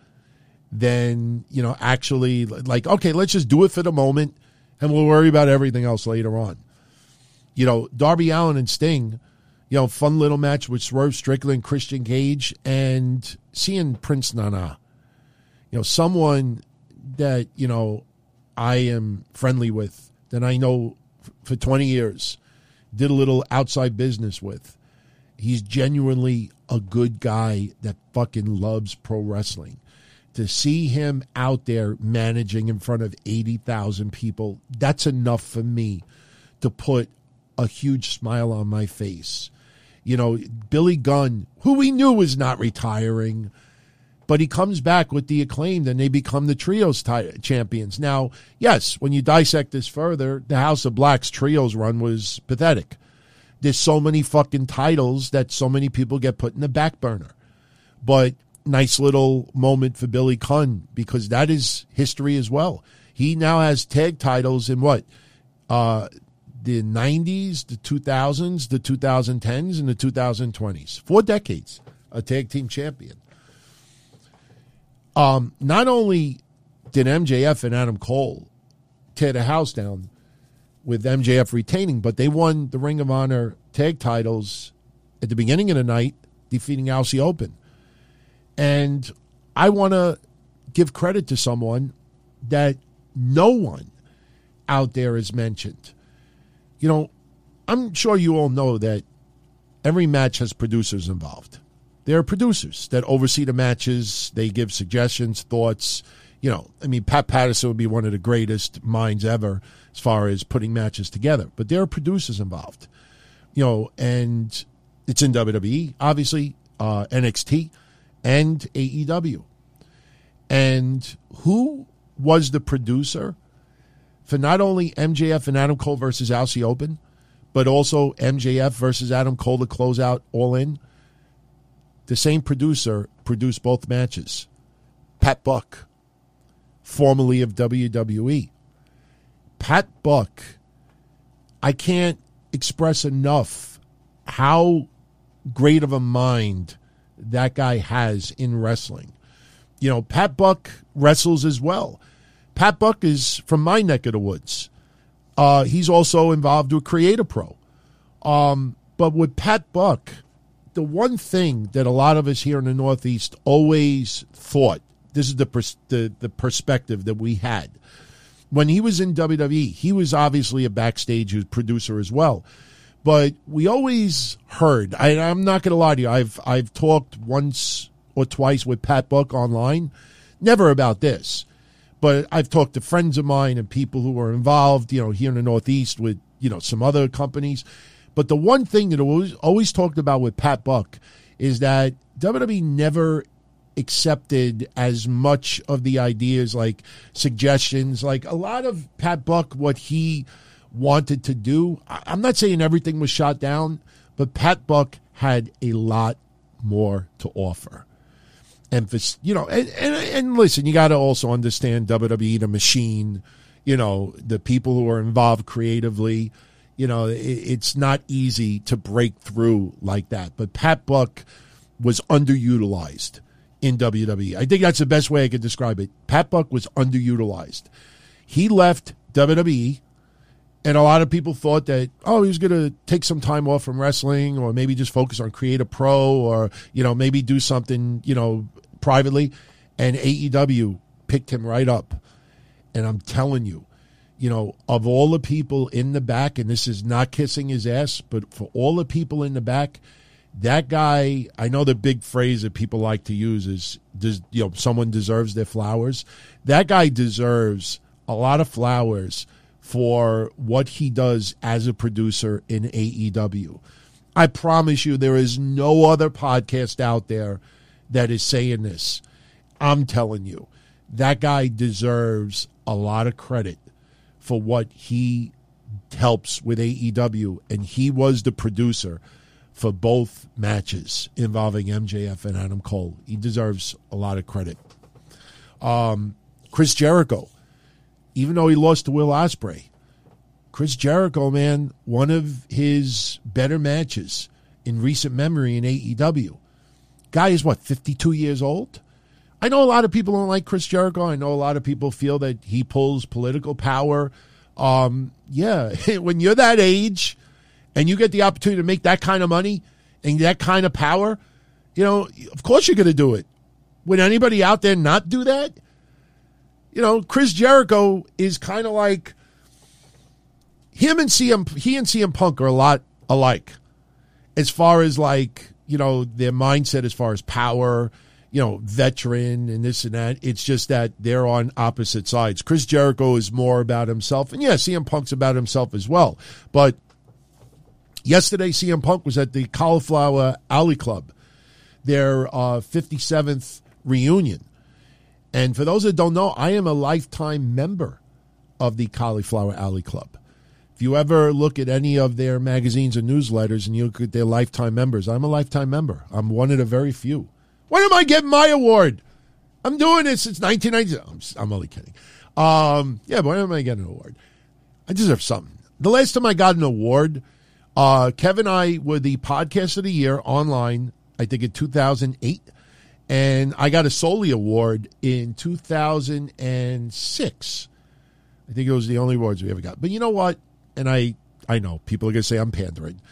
than, you know, actually like, okay, let's just do it for the moment and we'll worry about everything else later on. You know, Darby Allin and Sting, you know, fun little match with Swerve Strickland, Christian Cage, and seeing Prince Nana. You know, someone that, you know, I am friendly with, that I know for twenty years, did a little outside business with. He's genuinely a good guy that fucking loves pro wrestling. To see him out there managing in front of eighty thousand people, that's enough for me to put a huge smile on my face. You know, Billy Gunn, who we knew was not retiring, but he comes back with the Acclaimed and they become the Trios t- champions. Now, yes, when you dissect this further, the House of Black's Trios run was pathetic. There's so many fucking titles that so many people get put in the back burner. But nice little moment for Billy Gunn because that is history as well. He now has tag titles in what? Uh, the nineties, the two thousands, the twenty tens, and the twenty twenties. Four decades, a tag team champion. Um, not only did M J F and Adam Cole tear the house down with M J F retaining, but they won the Ring of Honor tag titles at the beginning of the night, defeating Aussie Open. And I want to give credit to someone that no one out there has mentioned. You know, I'm sure you all know that every match has producers involved. There are producers that oversee the matches. They give suggestions, thoughts. You know, I mean, Pat Patterson would be one of the greatest minds ever as far as putting matches together. But there are producers involved. You know, and it's in W W E, obviously, uh, N X T, and A E W. And who was the producer for not only M J F and Adam Cole versus Aussie Open, but also M J F versus Adam Cole to close out All In? The same producer produced both matches. Pat Buck, formerly of W W E. Pat Buck, I can't express enough how great of a mind that guy has in wrestling. You know, Pat Buck wrestles as well. Pat Buck is from my neck of the woods. Uh, he's also involved with Creator Pro. Um, but with Pat Buck, the one thing that a lot of us here in the Northeast always thought, this is the, pers- the the perspective that we had. When he was in W W E, he was obviously a backstage producer as well. But we always heard, I, I'm not going to lie to you, I've I've talked once or twice with Pat Buck online, never about this. But I've talked to friends of mine and people who were involved, you know, here in the Northeast with, you know, some other companies. But the one thing that I always, always talked about with Pat Buck is that W W E never accepted as much of the ideas, like suggestions, like a lot of Pat Buck, what he wanted to do. I'm not saying everything was shot down, but Pat Buck had a lot more to offer. And, for, you know, and, and, and listen, you got to also understand W W E, the machine, you know, the people who are involved creatively. You know, it, it's not easy to break through like that. But Pat Buck was underutilized in W W E. I think that's the best way I could describe it. Pat Buck was underutilized. He left W W E, and a lot of people thought that, oh, he was going to take some time off from wrestling, or maybe just focus on Creator Pro, or, you know, maybe do something, you know, privately. And A E W picked him right up. And I'm telling you, you know, of all the people in the back, and this is not kissing his ass, but for all the people in the back, that guy, I know the big phrase that people like to use is, does, you know, someone deserves their flowers. That guy deserves a lot of flowers for what he does as a producer in A E W. I promise you there is no other podcast out there that is saying this. I'm telling you, that guy deserves a lot of credit for what he helps with A E W, and he was the producer for both matches involving M J F and Adam Cole. He deserves a lot of credit. Um, Chris Jericho, even though he lost to Will Ospreay, Chris Jericho, man, one of his better matches in recent memory in A E W. Guy is, what, fifty-two years old? I know a lot of people don't like Chris Jericho. I know a lot of people feel that he pulls political power. Um, yeah, when you're that age and you get the opportunity to make that kind of money and that kind of power, you know, of course you're going to do it. Would anybody out there not do that? You know, Chris Jericho is kind of like him and C M. He and C M Punk are a lot alike as far as, like, you know, their mindset as far as power, you know, veteran and this and that. It's just that they're on opposite sides. Chris Jericho is more about himself. And yeah, C M Punk's about himself as well. But yesterday, C M Punk was at the Cauliflower Alley Club, their uh, fifty-seventh reunion. And for those that don't know, I am a lifetime member of the Cauliflower Alley Club. If you ever look at any of their magazines or newsletters and you look at their lifetime members, I'm a lifetime member. I'm one of the very few. When am I getting my award? I'm doing this since nineteen ninety. I'm, I'm only kidding. Um, yeah, but when am I getting an award? I deserve something. The last time I got an award, uh, Kevin and I were the podcast of the year online, I think in two thousand eight. And I got a Soli Award in two thousand six. I think it was the only awards we ever got. But you know what? And I, I know people are going to say I'm pandering.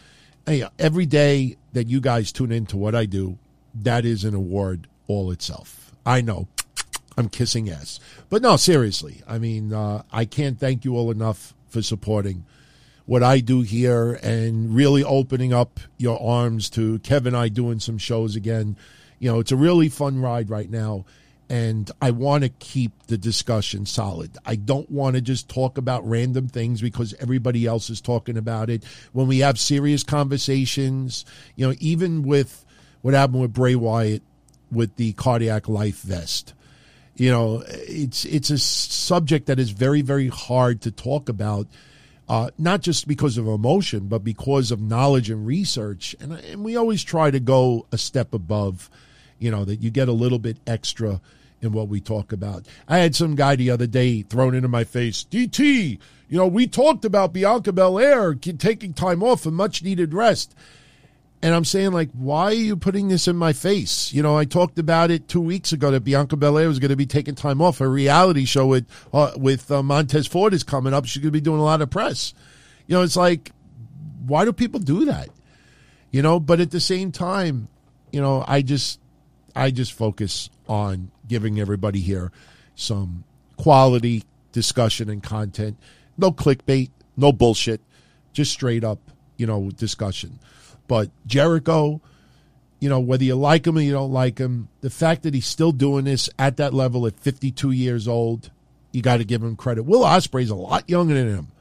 hey, every day that you guys tune into what I do, that is an award all itself. I know. I'm kissing ass. But no, seriously. I mean, uh, I can't thank you all enough for supporting what I do here and really opening up your arms to Kevin and I doing some shows again. You know, it's a really fun ride right now, and I want to keep the discussion solid. I don't want to just talk about random things because everybody else is talking about it. When we have serious conversations, you know, even with what happened with Bray Wyatt with the cardiac life vest, you know, it's it's a subject that is very, very hard to talk about. Uh, not just because of emotion, but because of knowledge and research. And, and we always try to go a step above, you know, that you get a little bit extra in what we talk about. I had some guy the other day thrown into my face, D T, you know, we talked about Bianca Belair taking time off for much needed rest. And I'm saying, like, why are you putting this in my face? You know, I talked about it two weeks ago that Bianca Belair was going to be taking time off. Her reality show with uh, with uh, Montez Ford is coming up. She's going to be doing a lot of press. You know, it's like, why do people do that? You know, but at the same time, you know, I just, I just focus on giving everybody here some quality discussion and content. No clickbait, no bullshit, just straight up, you know, discussion. But Jericho, you know, whether you like him or you don't like him, the fact that he's still doing this at that level at fifty-two years old, you got to give him credit. Will Ospreay's a lot younger than him.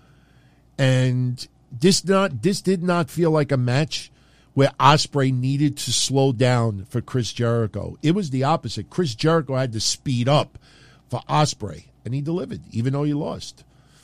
And this not this did not feel like a match where Ospreay needed to slow down for Chris Jericho. It was the opposite. Chris Jericho had to speed up for Ospreay, and he delivered, even though he lost.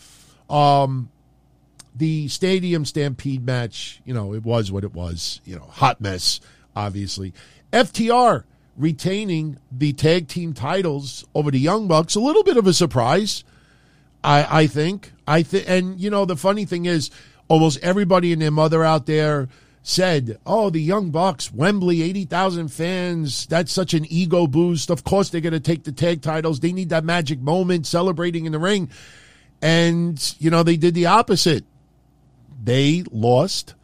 Um... The Stadium Stampede match, you know, it was what it was. You know, hot mess, obviously. F T R retaining the tag team titles over the Young Bucks. A little bit of a surprise, I, I think. I th- And, you know, the funny thing is, almost everybody and their mother out there said, oh, the Young Bucks, Wembley, eighty thousand fans, that's such an ego boost. Of course they're going to take the tag titles. They need that magic moment celebrating in the ring. And, you know, they did the opposite. They lost,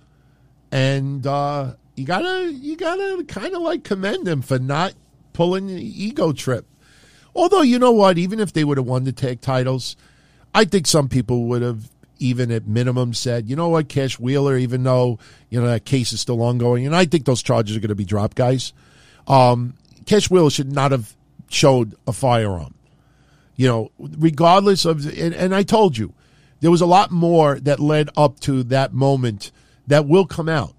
and uh, you gotta you gotta kind of like commend them for not pulling the ego trip. Although, you know what, even if they would have won the tag titles, I think some people would have even at minimum said, you know what, Cash Wheeler, even though you know that case is still ongoing, and I think those charges are going to be dropped, guys. Um, Cash Wheeler should not have showed a firearm. You know, regardless of, and, and I told you. There was a lot more that led up to that moment that will come out.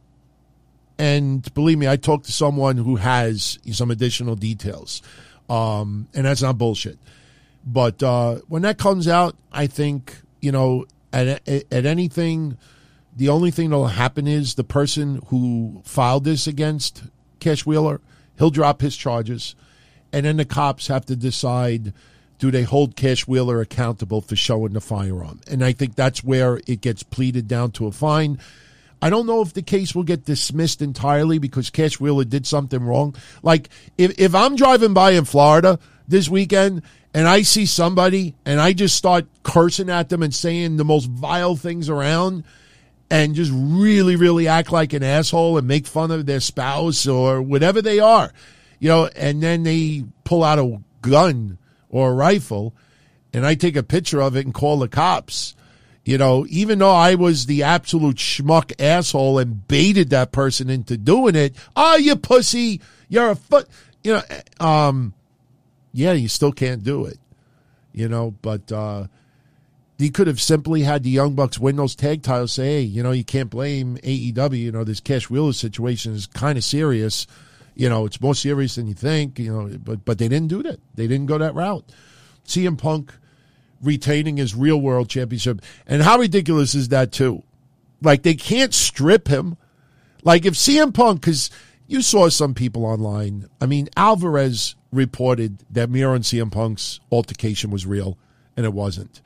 And believe me, I talked to someone who has some additional details. Um, and that's not bullshit. But uh, when that comes out, I think, you know, at, at anything, the only thing that will happen is the person who filed this against Cash Wheeler, he'll drop his charges. And then the cops have to decide, do they hold Cash Wheeler accountable for showing the firearm? And I think that's where it gets pleaded down to a fine. I don't know if the case will get dismissed entirely because Cash Wheeler did something wrong. Like, if, if I'm driving by in Florida this weekend and I see somebody and I just start cursing at them and saying the most vile things around and just really, really act like an asshole and make fun of their spouse or whatever they are, you know, and then they pull out a gun or a rifle, and I take a picture of it and call the cops, you know, even though I was the absolute schmuck asshole and baited that person into doing it, oh, you pussy, you're a foot, you know, um, yeah, you still can't do it, you know, but uh, he could have simply had the Young Bucks win those tag titles, say, hey, you know, you can't blame A E W, you know, this Cash Wheeler situation is kind of serious. You know, it's more serious than you think, you know, but but they didn't do that. They didn't go that route. C M Punk retaining his real world championship. And how ridiculous is that, too? Like, they can't strip him. Like, if C M Punk, because you saw some people online, I mean, Alvarez reported that Miro and C M Punk's altercation was real, and it wasn't.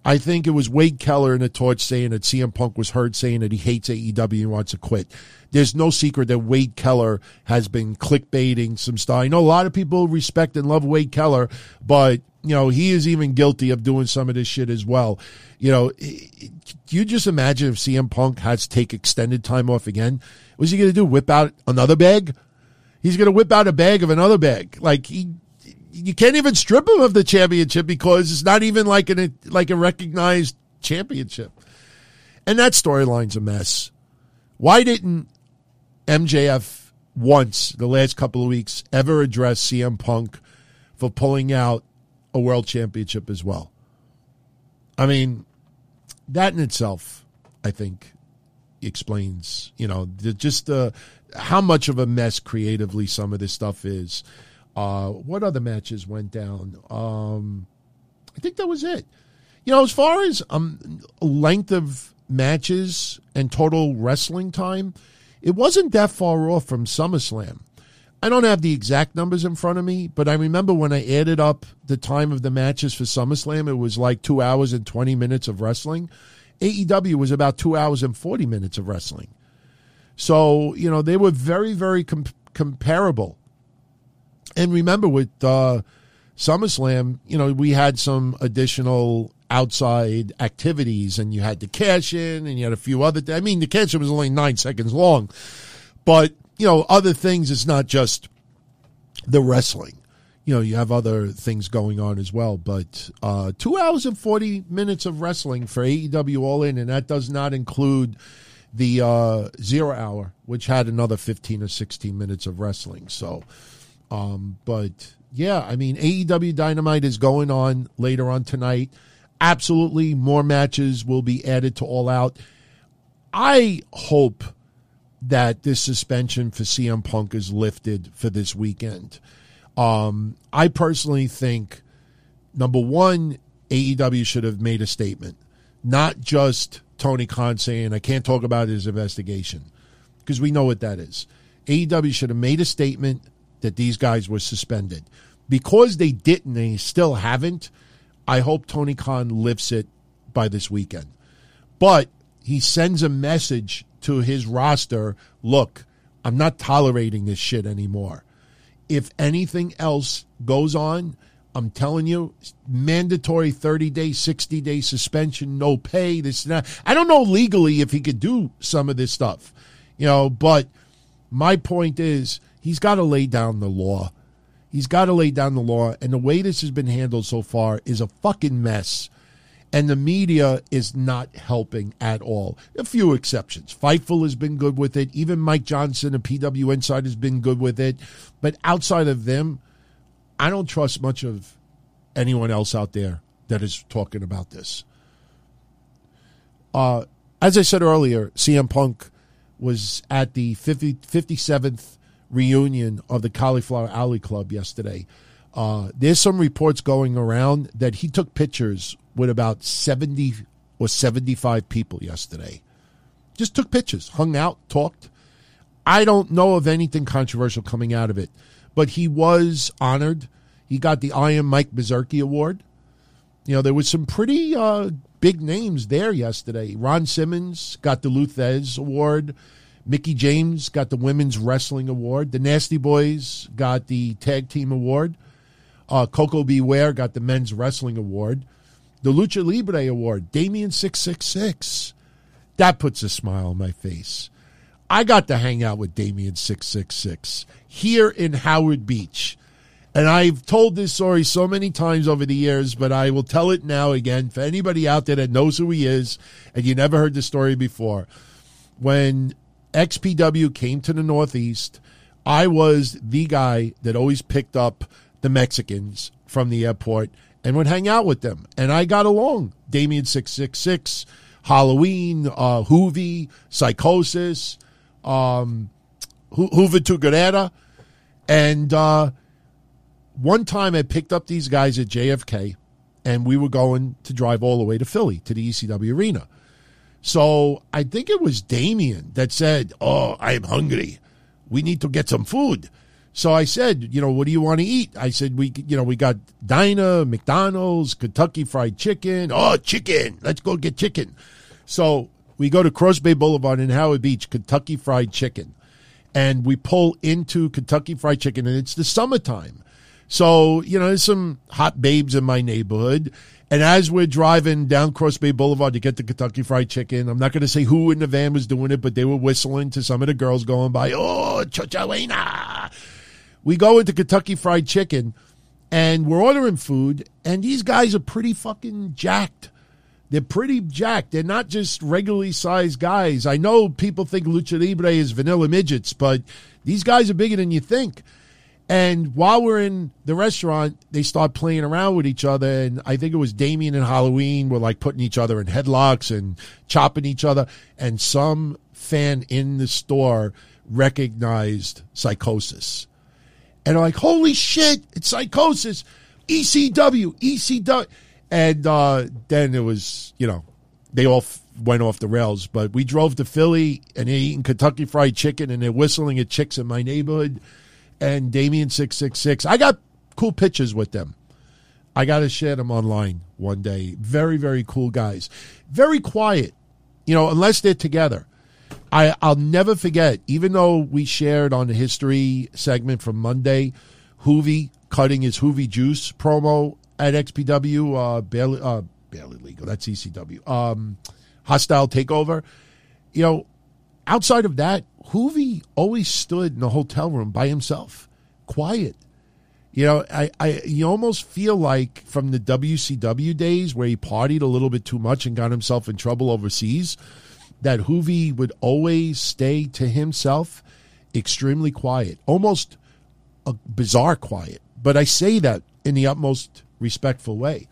I think it was Wade Keller in the Torch saying that C M Punk was heard saying that he hates A E W and wants to quit. There's no secret that Wade Keller has been clickbaiting some stuff. I know a lot of people respect and love Wade Keller, but, you know, he is even guilty of doing some of this shit as well. You know, you just imagine if C M Punk has to take extended time off again. What's he going to do, whip out another bag? He's going to whip out a bag of another bag. Like, he... You can't even strip him of the championship because it's not even like an like a recognized championship. And that storyline's a mess. Why didn't M J F once, the last couple of weeks, ever address C M Punk for pulling out a world championship as well? I mean, that in itself, I think, explains, you know, just uh, how much of a mess creatively some of this stuff is. Uh, what other matches went down? Um, I think that was it. You know, as far as um, length of matches and total wrestling time, it wasn't that far off from SummerSlam. I don't have the exact numbers in front of me, but I remember when I added up the time of the matches for SummerSlam, it was like two hours and twenty minutes of wrestling. A E W was about two hours and forty minutes of wrestling. So, you know, they were very, very com- comparable. And remember, with uh, SummerSlam, you know, we had some additional outside activities, and you had the cash in, and you had a few other th- I mean, the cash in was only nine seconds long. But, you know, other things, it's not just the wrestling. You know, you have other things going on as well. But uh, two hours and forty minutes of wrestling for A E W All In, and that does not include the uh, Zero Hour, which had another fifteen or sixteen minutes of wrestling. So... Um, but yeah, I mean, A E W Dynamite is going on later on tonight. Absolutely, more matches will be added to All Out. I hope that this suspension for C M Punk is lifted for this weekend. Um, I personally think, number one, A E W should have made a statement, not just Tony Khan saying, I can't talk about his investigation, because we know what that is. A E W should have made a statement that these guys were suspended. Because they didn't, they still haven't, I hope Tony Khan lifts it by this weekend. But he sends a message to his roster, look, I'm not tolerating this shit anymore. If anything else goes on, I'm telling you, mandatory thirty-day, sixty-day suspension, no pay, this and that. I don't know legally if he could do some of this stuff, you know, but my point is, he's got to lay down the law. He's got to lay down the law. And the way this has been handled so far is a fucking mess. And the media is not helping at all. A few exceptions. Fightful has been good with it. Even Mike Johnson, a P W Insider, has been good with it. But outside of them, I don't trust much of anyone else out there that is talking about this. Uh, as I said earlier, C M Punk was at the fifty, fifty-seventh reunion of the Cauliflower Alley Club yesterday. Uh, there's some reports going around that he took pictures with about seventy or seventy-five people yesterday. Just took pictures, hung out, talked. I don't know of anything controversial coming out of it, but he was honored. He got the I Am Mike Berserky Award. You know, there was some pretty uh, big names there yesterday. Ron Simmons got the Lou Thesz Award. Mickie James got the Women's Wrestling Award. The Nasty Boys got the Tag Team Award. Uh, Coco Beware got the Men's Wrestling Award. The Lucha Libre Award, Damien six six six. That puts a smile on my face. I got to hang out with Damien six six six here in Howard Beach. And I've told this story so many times over the years, but I will tell it now again for anybody out there that knows who he is and you never heard the story before. When X P W came to the Northeast, I was the guy that always picked up the Mexicans from the airport and would hang out with them. And I got along. Damien six six six, Halloween, uh, Hoovy, Psychosis, um, Juventud. And uh, one time I picked up these guys at J F K, and we were going to drive all the way to Philly, to the E C W Arena. So I think it was Damien that said, oh, I am hungry. We need to get some food. So I said, you know, what do you want to eat? I said, we, you know, we got Dinah, McDonald's, Kentucky Fried Chicken. Oh, chicken. Let's go get chicken. So we go to Cross Bay Boulevard in Howard Beach, Kentucky Fried Chicken. And we pull into Kentucky Fried Chicken, and it's the summertime. So, you know, there's some hot babes in my neighborhood. And as we're driving down Cross Bay Boulevard to get the Kentucky Fried Chicken, I'm not going to say who in the van was doing it, but they were whistling to some of the girls going by, oh, Chochawena. We go into Kentucky Fried Chicken, and we're ordering food, and these guys are pretty fucking jacked. They're pretty jacked. They're not just regularly sized guys. I know people think Lucha Libre is vanilla midgets, but these guys are bigger than you think. And while we're in the restaurant, they start playing around with each other, and I think it was Damien and Halloween were like putting each other in headlocks and chopping each other, and some fan in the store recognized Psychosis. And I'm like, holy shit, it's Psychosis, E C W, E C W. And uh, then it was, you know, they all f- went off the rails. But we drove to Philly, and they're eating Kentucky Fried Chicken, and they're whistling at chicks in my neighborhood. And Damien six six six, I got cool pictures with them. I got to share them online one day. Very, very cool guys. Very quiet, you know, unless they're together. I, I'll never forget, even though we shared on the history segment from Monday, Hoovy cutting his Hoovy Juice promo at X P W, uh, barely, uh, barely legal, that's E C W, um, Hostile Takeover. You know, outside of that, Hoovy always stood in the hotel room by himself, quiet. You know, I, I, you almost feel like from the W C W days where he partied a little bit too much and got himself in trouble overseas, that Hoovy would always stay to himself, extremely quiet, almost a bizarre quiet. But I say that in the utmost respectful way.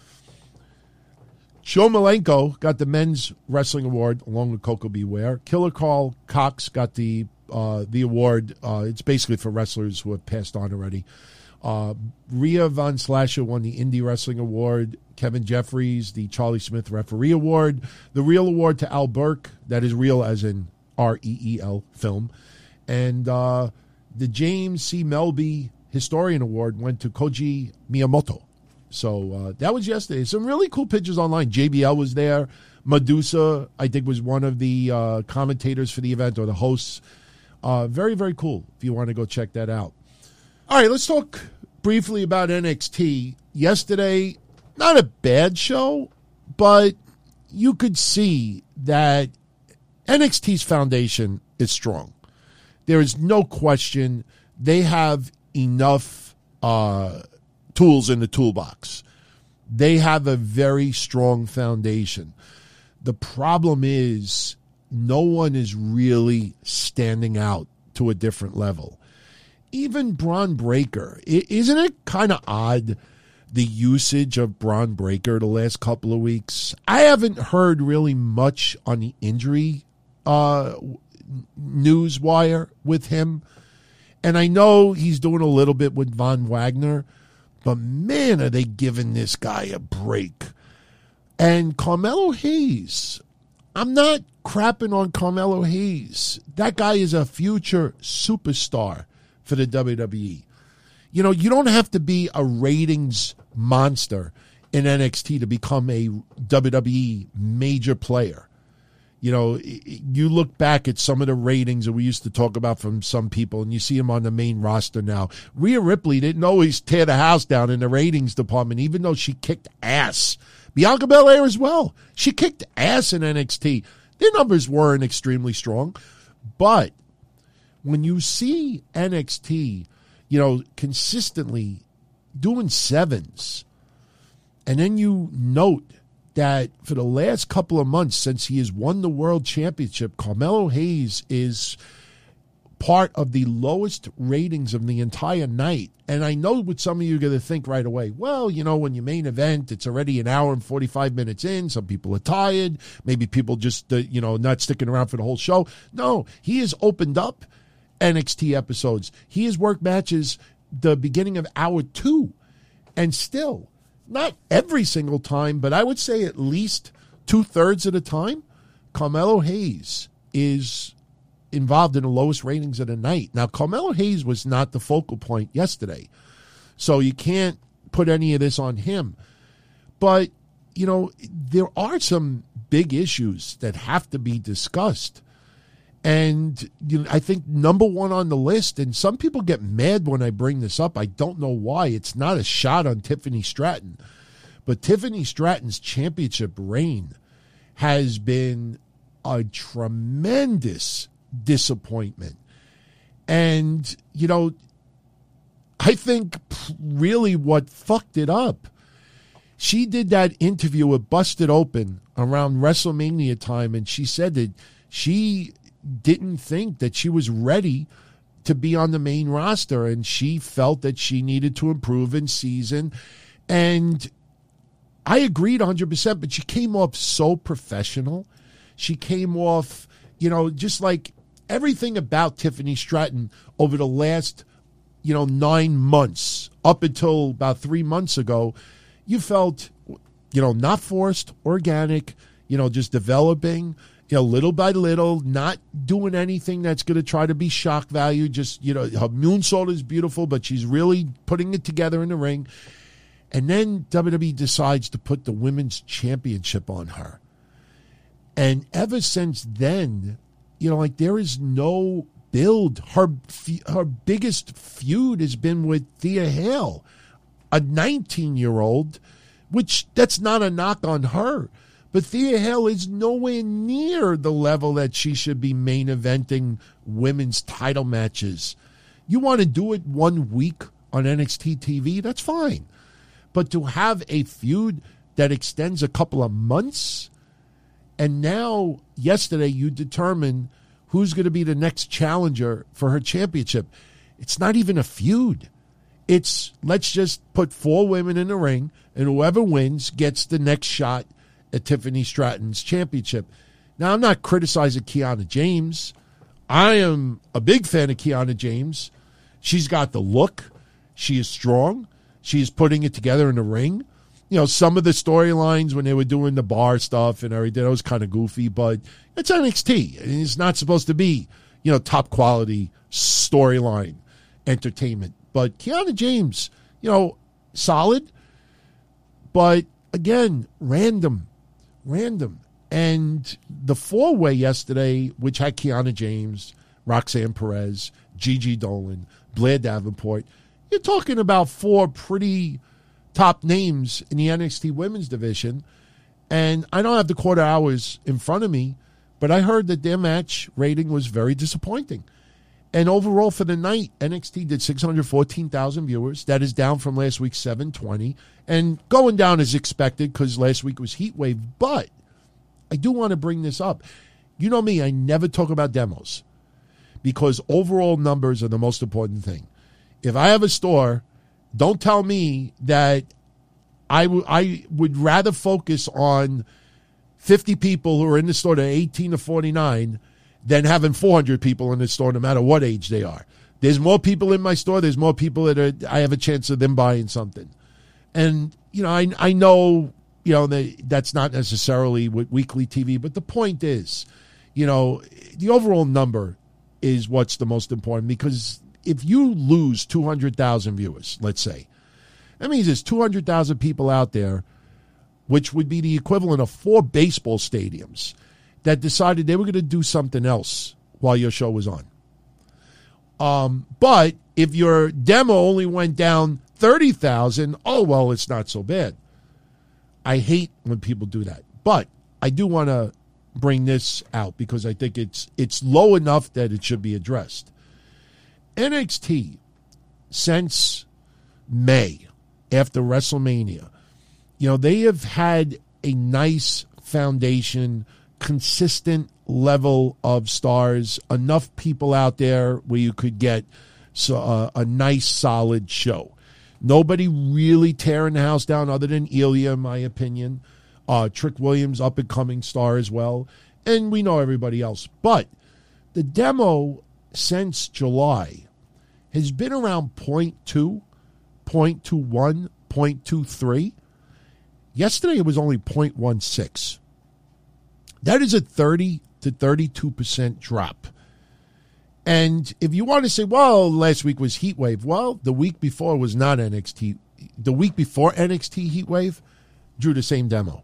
Joe Malenko got the Men's Wrestling Award along with Coco Beware. Killer Carl Cox got the uh, the award. Uh, it's basically for wrestlers who have passed on already. Uh, Rhea Von Slasher won the Indie Wrestling Award. Kevin Jeffries, the Charlie Smith Referee Award. The Real Award to Al Burke. That is real as in R E E L film. And uh, the James C. Melby Historian Award went to Koji Miyamoto. So uh, that was yesterday. Some really cool pictures online. J B L was there. Medusa, I think, was one of the uh, commentators for the event or the hosts. Uh, very, very cool if you want to go check that out. All right, let's talk briefly about N X T. Yesterday, not a bad show, but you could see that N X T's foundation is strong. There is no question they have enough uh, tools in the toolbox. They have a very strong foundation. The problem is no one is really standing out to a different level. Even Braun Breaker, isn't it kind of odd, the usage of Braun Breaker the last couple of weeks? I haven't heard really much on the injury uh, news wire with him. And I know he's doing a little bit with Von Wagner, but man, are they giving this guy a break. And Carmelo Hayes, I'm not crapping on Carmelo Hayes. That guy is a future superstar for the W W E. You know, you don't have to be a ratings monster in N X T to become a W W E major player. You know, you look back at some of the ratings that we used to talk about from some people, and you see them on the main roster now. Rhea Ripley didn't always tear the house down in the ratings department, even though she kicked ass. Bianca Belair as well. She kicked ass in N X T. Their numbers weren't extremely strong, but when you see N X T, you know, consistently doing sevens, and then you note that for the last couple of months since he has won the World Championship, Carmelo Hayes is part of the lowest ratings of the entire night. And I know what some of you are going to think right away. Well, you know, when you main event, it's already an hour and forty-five minutes in. Some people are tired. Maybe people just, uh, you know, not sticking around for the whole show. No, he has opened up N X T episodes. He has worked matches the beginning of hour two. And still, not every single time, but I would say at least two-thirds of the time, Carmelo Hayes is involved in the lowest ratings of the night. Now, Carmelo Hayes was not the focal point yesterday, so you can't put any of this on him. But, you know, there are some big issues that have to be discussed. And you know, I think number one on the list, and some people get mad when I bring this up. I don't know why. It's not a shot on Tiffany Stratton. But Tiffany Stratton's championship reign has been a tremendous disappointment. And, you know, I think really what fucked it up, she did that interview with Busted Open around WrestleMania time, and she said that she didn't think that she was ready to be on the main roster, and she felt that she needed to improve in season. And I agreed one hundred percent, but she came off so professional. She came off, you know, just like everything about Tiffany Stratton over the last, you know, nine months, up until about three months ago, you felt, you know, not forced, organic, you know, just developing, you know, little by little, not doing anything that's going to try to be shock value. Just, you know, her moonsault is beautiful, but she's really putting it together in the ring. And then W W E decides to put the women's championship on her. And ever since then, you know, like there is no build. Her her biggest feud has been with Thea Hale, a nineteen-year-old, which that's not a knock on her. But Thea Hale is nowhere near the level that she should be main eventing women's title matches. You want to do it one week on N X T T V, that's fine. But to have a feud that extends a couple of months, and now yesterday you determine who's going to be the next challenger for her championship. It's not even a feud. It's let's just put four women in the ring, and whoever wins gets the next shot at Tiffany Stratton's championship. Now, I'm not criticizing Kiana James. I am a big fan of Kiana James. She's got the look. She is strong. She is putting it together in the ring. You know, some of the storylines when they were doing the bar stuff and everything, that was kind of goofy, but it's N X T. And it's not supposed to be, you know, top quality storyline entertainment. But Kiana James, you know, solid, but again, random. Random. And the four-way yesterday, which had Kiana James, Roxanne Perez, Gigi Dolan, Blair Davenport, you're talking about four pretty top names in the N X T women's division. And I don't have the quarter hours in front of me, but I heard that their match rating was very disappointing. And overall for the night, N X T did six hundred fourteen thousand viewers. That is down from last week's seven twenty. And going down as expected because last week was Heat Wave. But I do want to bring this up. You know me, I never talk about demos because overall numbers are the most important thing. If I have a store, don't tell me that I, w- I would rather focus on fifty people who are in the store that are eighteen to forty-nine than having four hundred people in the store, no matter what age they are. There's more people in my store. There's more people that are, I have a chance of them buying something. And, you know, I I know, you know, that that's not necessarily with weekly T V, but the point is, you know, the overall number is what's the most important, because if you lose two hundred thousand viewers, let's say, that means there's two hundred thousand people out there, which would be the equivalent of four baseball stadiums, that decided they were going to do something else while your show was on. Um, but if your demo only went down thirty thousand, oh, well, it's not so bad. I hate when people do that. But I do want to bring this out because I think it's it's low enough that it should be addressed. N X T, since May, after WrestleMania, you know, they have had a nice foundation, consistent level of stars, enough people out there where you could get so, uh, a nice, solid show. Nobody really tearing the house down other than Ilya, in my opinion. Uh, Trick Williams, up-and-coming star as well. And we know everybody else. But the demo since July has been around point two, point two one, point two three. Yesterday it was only point one six. That is a thirty to thirty-two percent drop. And if you want to say, well, last week was Heat Wave, well, the week before was not N X T. The week before N X T Heat Wave drew the same demo.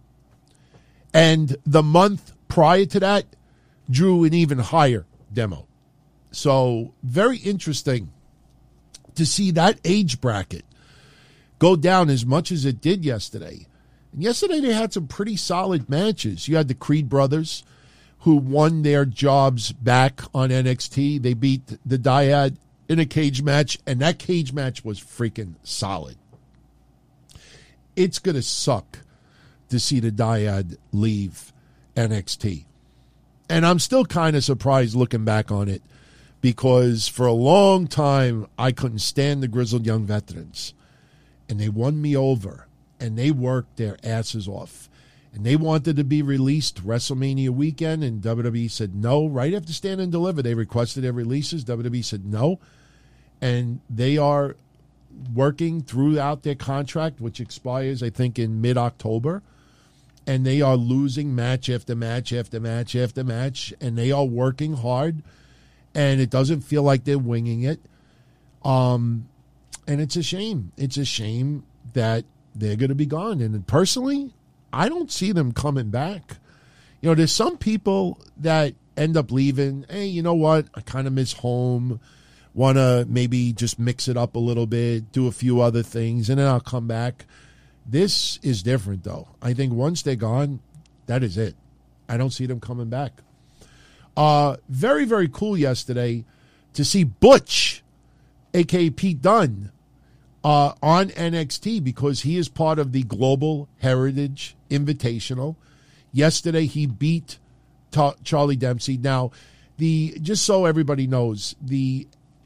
And the month prior to that drew an even higher demo. So very interesting to see that age bracket go down as much as it did yesterday. And yesterday they had some pretty solid matches. You had the Creed brothers, who won their jobs back on N X T. They beat the Dyad in a cage match, and that cage match was freaking solid. It's going to suck to see the Dyad leave N X T. And I'm still kind of surprised looking back on it, because for a long time I couldn't stand the Grizzled Young Veterans. And they won me over, and they worked their asses off. And they wanted to be released WrestleMania weekend, and W W E said no. Right after Stand and Deliver, they requested their releases. W W E said no. And they are working throughout their contract, which expires, I think, in mid-October. And they are losing match after match after match after match. And they are working hard. And it doesn't feel like they're winging it. Um, and it's a shame. It's a shame that they're going to be gone. And personally, I don't see them coming back. You know, there's some people that end up leaving. Hey, you know what? I kind of miss home. Want to maybe just mix it up a little bit, do a few other things, and then I'll come back. This is different, though. I think once they're gone, that is it. I don't see them coming back. Uh, very, very cool yesterday to see Butch, a k a. Pete Dunne, Uh, on N X T, because he is part of the Global Heritage Invitational. Yesterday, he beat Ta- Charlie Dempsey. Now, the just so everybody knows, the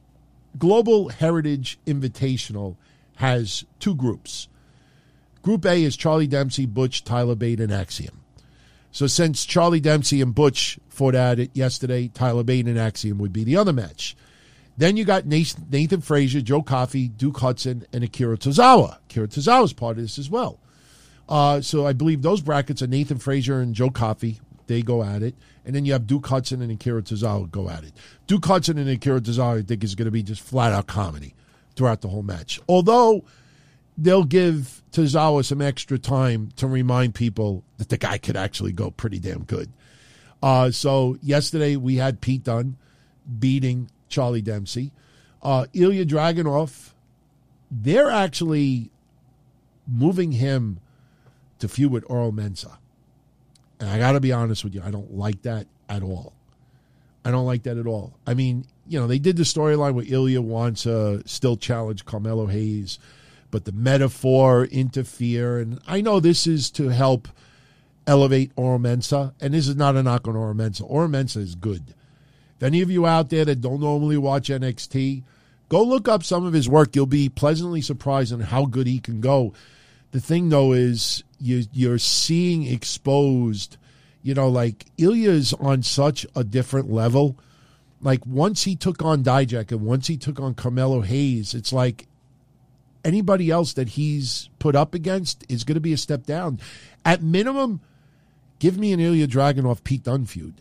Global Heritage Invitational has two groups. Group A is Charlie Dempsey, Butch, Tyler Bate, and Axiom. So since Charlie Dempsey and Butch fought at it yesterday, Tyler Bate and Axiom would be the other match. Then you got Nathan, Nathan Frazier, Joe Coffey, Duke Hudson, and Akira Tozawa. Akira Tozawa is part of this as well. Uh, so I believe those brackets are Nathan Frazier and Joe Coffey. They go at it. And then you have Duke Hudson and Akira Tozawa go at it. Duke Hudson and Akira Tozawa, I think, is going to be just flat-out comedy throughout the whole match. Although they'll give Tozawa some extra time to remind people that the guy could actually go pretty damn good. Uh, so yesterday we had Pete Dunne beating Charlie Dempsey. Uh, Ilya Dragunov, they're actually moving him to feud with Oro Mensah. And I got to be honest with you, I don't like that at all. I don't like that at all. I mean, you know, they did the storyline where Ilya wants to still challenge Carmelo Hayes, but the metaphor interfere. And I know this is to help elevate Oro Mensah, and this is not a knock on Oro Mensah. Oro Mensah is good. If any of you out there that don't normally watch N X T, go look up some of his work. You'll be pleasantly surprised on how good he can go. The thing, though, is you, you're seeing exposed, you know, like Ilya's on such a different level. Like once he took on Dijak and once he took on Carmelo Hayes, it's like anybody else that he's put up against is going to be a step down. At minimum, give me an Ilya Dragunov Pete Dunne feud.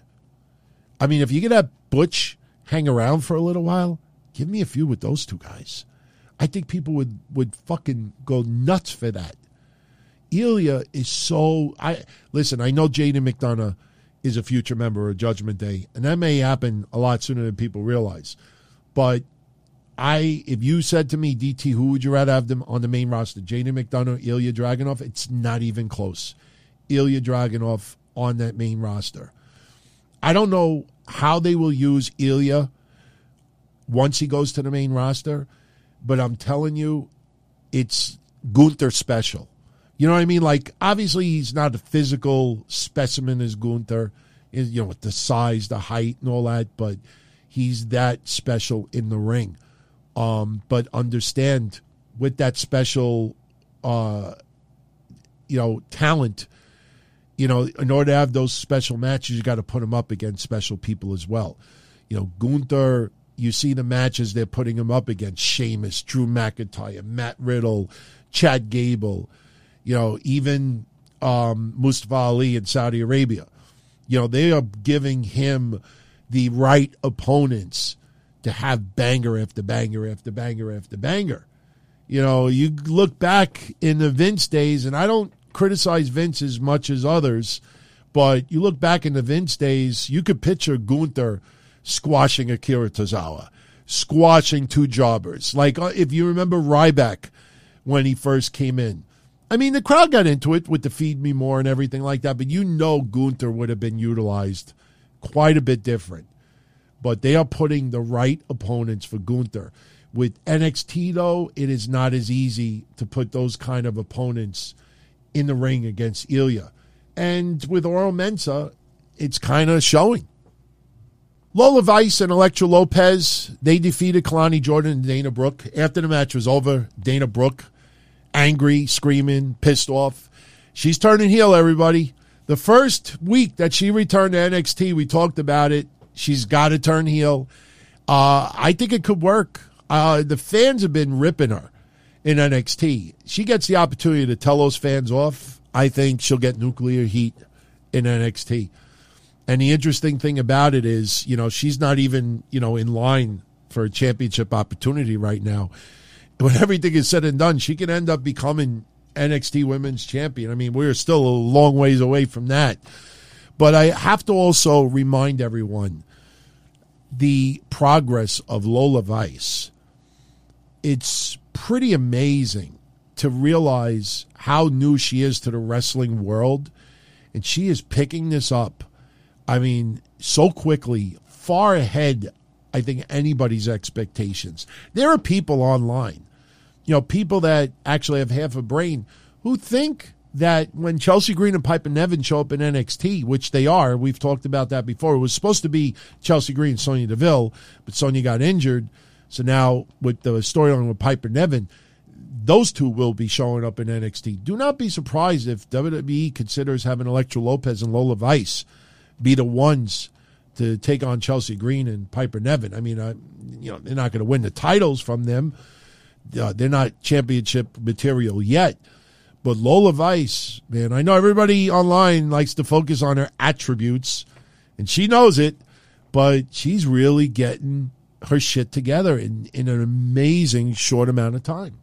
I mean, if you could have Butch hang around for a little while, give me a feud with those two guys. I think people would, would fucking go nuts for that. Ilya is so... I Listen, I know Jaden McDonough is a future member of Judgment Day, and that may happen a lot sooner than people realize. But I, if you said to me, D T, who would you rather have them on the main roster, Jaden McDonough, Ilya Dragunov? It's not even close. Ilya Dragunov on that main roster. I don't know how they will use Ilya once he goes to the main roster, but I'm telling you, it's Gunther special. You know what I mean? Like, obviously, he's not a physical specimen as Gunther, you know, with the size, the height, and all that, but he's that special in the ring. Um, but understand, with that special, uh, you know, talent, you know, in order to have those special matches, you got to put him up against special people as well. You know, Gunther, you see the matches they're putting him up against: Sheamus, Drew McIntyre, Matt Riddle, Chad Gable, you know, even um, Mustafa Ali in Saudi Arabia. You know, they are giving him the right opponents to have banger after banger after banger after banger. You know, you look back in the Vince days, and I don't criticize Vince as much as others, but you look back in the Vince days, you could picture Gunther squashing Akira Tozawa, squashing two jobbers. Like, if you remember Ryback when he first came in. I mean, the crowd got into it with the Feed Me More and everything like that, but you know Gunther would have been utilized quite a bit different. But they are putting the right opponents for Gunther. With N X T, though, it is not as easy to put those kind of opponents in the ring against Ilya. And with Oro Mensah, it's kind of showing. Lola Vice and Elektra Lopez, they defeated Kalani Jordan and Dana Brooke. After the match was over, Dana Brooke, angry, screaming, pissed off. She's turning heel, everybody. The first week that she returned to N X T, we talked about it. She's got to turn heel. Uh, I think it could work. Uh, the fans have been ripping her in N X T. She gets the opportunity to tell those fans off. I think she'll get nuclear heat in N X T. And the interesting thing about it is, you know, she's not even, you know, in line for a championship opportunity right now. When everything is said and done, she can end up becoming N X T Women's Champion. I mean, we're still a long ways away from that. But I have to also remind everyone the progress of Lola Vice. It's pretty amazing to realize how new she is to the wrestling world. And she is picking this up, I mean, so quickly, far ahead, I think, anybody's expectations. There are people online, you know, people that actually have half a brain who think that when Chelsea Green and Piper Niven show up in N X T, which they are, we've talked about that before. It was supposed to be Chelsea Green and Sonya Deville, but Sonya got injured. So now with the storyline with Piper Niven, those two will be showing up in N X T. Do not be surprised if W W E considers having Elektra Lopez and Lola Vice be the ones to take on Chelsea Green and Piper Niven. I mean, uh, you know, they're not going to win the titles from them. Uh, they're not championship material yet. But Lola Vice, man, I know everybody online likes to focus on her attributes, and she knows it, but she's really getting her shit together in, in an amazing short amount of time.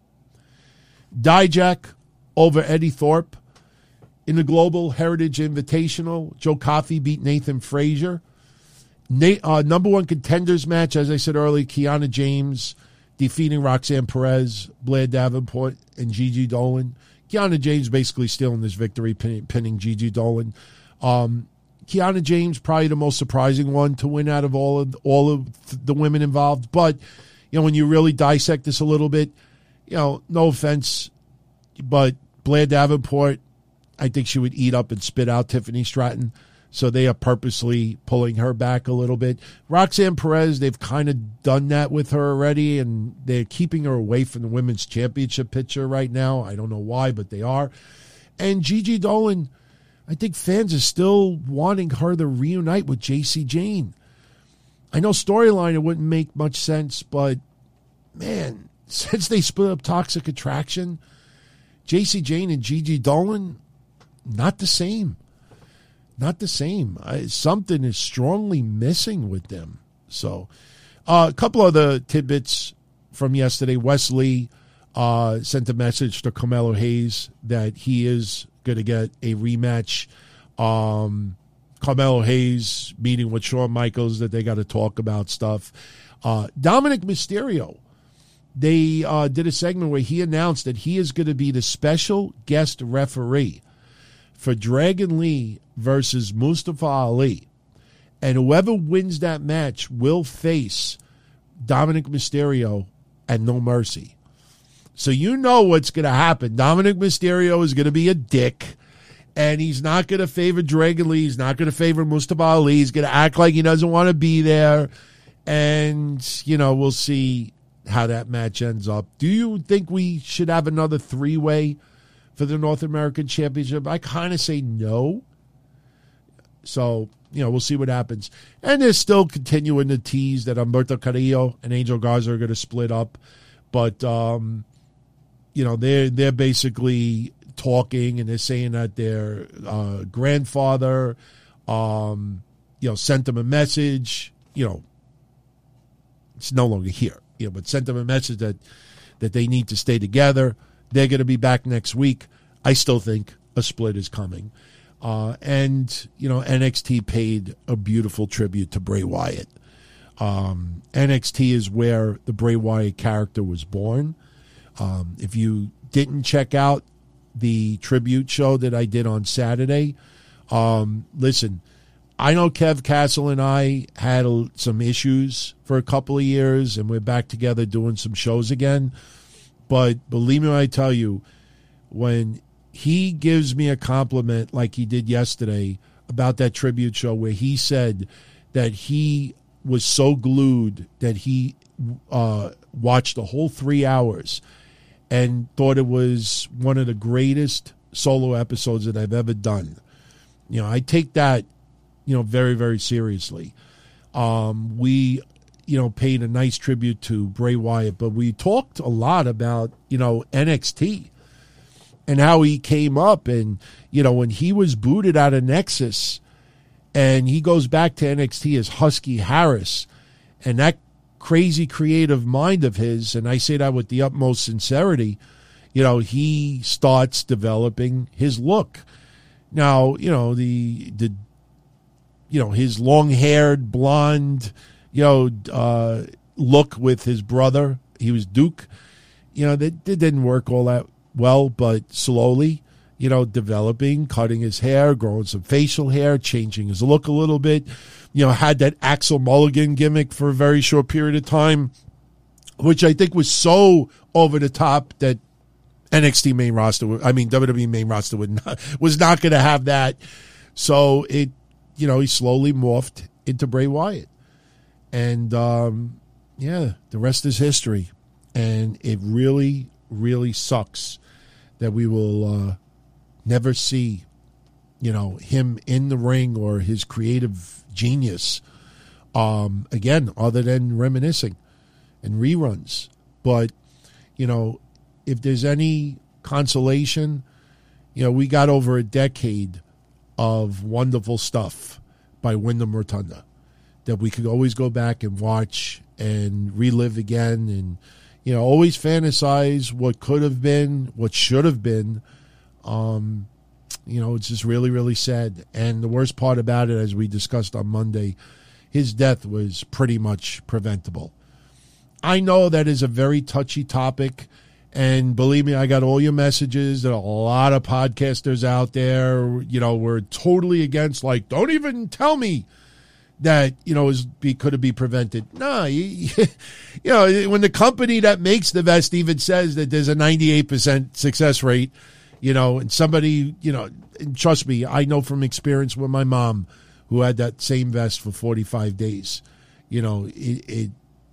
Dijak over Eddie Thorpe in the Global Heritage Invitational. Joe Coffey beat Nathan Frazier. Na- uh, number one contenders match, as I said earlier, Kiana James defeating Roxanne Perez, Blair Davenport, and Gigi Dolan. Kiana James basically stealing this victory, pin- pinning Gigi Dolan. Um, Kiana James probably the most surprising one to win out of all of all of the women involved. But you know, when you really dissect this a little bit, you know, no offense, but Blair Davenport, I think she would eat up and spit out Tiffany Stratton. So they are purposely pulling her back a little bit. Roxanne Perez, they've kind of done that with her already, and they're keeping her away from the women's championship picture right now. I don't know why, but they are. And Gigi Dolan, I think fans are still wanting her to reunite with J C Jane. I know storyline, it wouldn't make much sense, but man, since they split up Toxic Attraction, J C Jane and Gigi Dolan, not the same. Not the same. I, something is strongly missing with them. So, uh, a couple other tidbits from yesterday. Wesley uh, sent a message to Carmelo Hayes that he is going to get a rematch. Um, Carmelo Hayes meeting with Shawn Michaels that they got to talk about stuff. Uh, Dominic Mysterio, they uh, did a segment where he announced that he is going to be the special guest referee for Dragon Lee versus Mustafa Ali. And whoever wins that match will face Dominic Mysterio at No Mercy. So you know what's going to happen. Dominic Mysterio is going to be a dick, and he's not going to favor Dragon Lee. He's not going to favor Mustafa Ali. He's going to act like he doesn't want to be there. And, you know, we'll see how that match ends up. Do you think we should have another three-way for the North American Championship? I kind of say no. So, you know, we'll see what happens. And they're still continuing to tease that Humberto Carrillo and Angel Garza are going to split up. But, um, you know, they're, they're basically talking, and they're saying that their uh, grandfather, um, you know, sent them a message, you know, it's no longer here. You know, but sent them a message that that they need to stay together. They're going to be back next week. I still think a split is coming. Uh, and, you know, N X T paid a beautiful tribute to Bray Wyatt. Um, N X T is where the Bray Wyatt character was born. Um, if you didn't check out the tribute show that I did on Saturday, um, listen, I know Kev Castle and I had a, some issues for a couple of years, and we're back together doing some shows again. But believe me when I tell you, when he gives me a compliment like he did yesterday about that tribute show where he said that he was so glued that he uh, watched the whole three hours and thought it was one of the greatest solo episodes that I've ever done. You know, I take that, you know, very, very seriously. Um, we, you know, paid a nice tribute to Bray Wyatt, but we talked a lot about, you know, N X T. And how he came up, and, you know, when he was booted out of Nexus and he goes back to N X T as Husky Harris, and that crazy creative mind of his, and I say that with the utmost sincerity, you know, he starts developing his look. Now, you know, the, the you know, his long-haired, blonde, you know, uh, look with his brother, he was Duke, you know, that, that didn't work all that well, but slowly, you know, developing, cutting his hair, growing some facial hair, changing his look a little bit. You know, had that Axel Mulligan gimmick for a very short period of time, which I think was so over the top that N X T main roster, I mean, W W E main roster would not, was not going to have that. So it, you know, he slowly morphed into Bray Wyatt. And, um, yeah, the rest is history. And it really, really sucks that we will uh, never see, you know, him in the ring or his creative genius um, again, other than reminiscing and reruns. But, you know, if there's any consolation, you know, we got over a decade of wonderful stuff by Wyndham Rotunda that we could always go back and watch and relive again and, you know, always fantasize what could have been, what should have been. Um, you know, it's just really, really sad. And the worst part about it, as we discussed on Monday, his death was pretty much preventable. I know that is a very touchy topic. And believe me, I got all your messages. There are a lot of podcasters out there, you know, were totally against, like, don't even tell me that, you know, is be, could it be prevented? No, you, you know, when the company that makes the vest even says that there's a ninety-eight percent success rate, you know, and somebody, you know, and trust me, I know from experience with my mom who had that same vest for forty-five days, you know, it, it,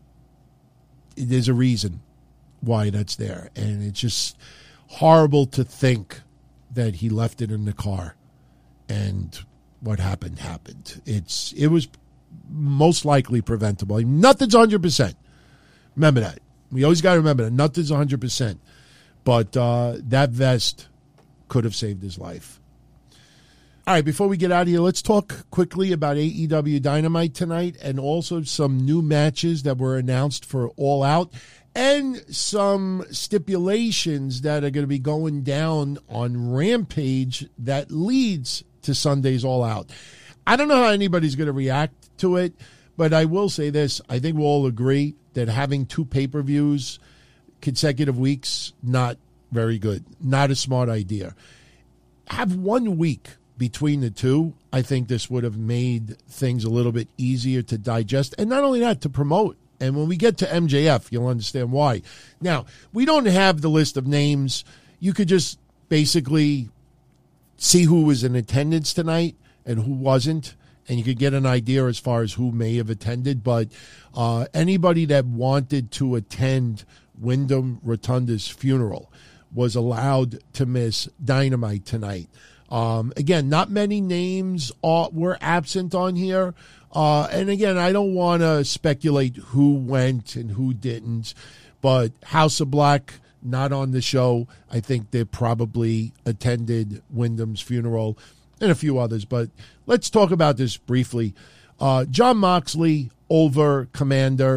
it there's a reason why that's there. And it's just horrible to think that he left it in the car and what happened happened. It's it was most likely preventable. I mean, nothing's one hundred percent. Remember that. We always got to remember that. Nothing's one hundred percent. But uh, that vest could have saved his life. All right, before we get out of here, let's talk quickly about A E W Dynamite tonight and also some new matches that were announced for All Out and some stipulations that are going to be going down on Rampage that leads to Sunday's All Out. I don't know how anybody's going to react to it, but I will say this. I think we'll all agree that having two pay-per-views consecutive weeks, not very good. Not a smart idea. Have one week between the two. I think this would have made things a little bit easier to digest. And not only that, to promote. And when we get to M J F, you'll understand why. Now, we don't have the list of names. You could just basically see who was in attendance tonight and who wasn't, and you could get an idea as far as who may have attended. But uh, anybody that wanted to attend Wyndham Rotunda's funeral was allowed to miss Dynamite tonight. Um, again, not many names are, were absent on here. Uh, and again, I don't want to speculate who went and who didn't, but House of Black, not on the show. I think they probably attended Wyndham's funeral and a few others. But let's talk about this briefly. Uh, Jon Moxley over Commander.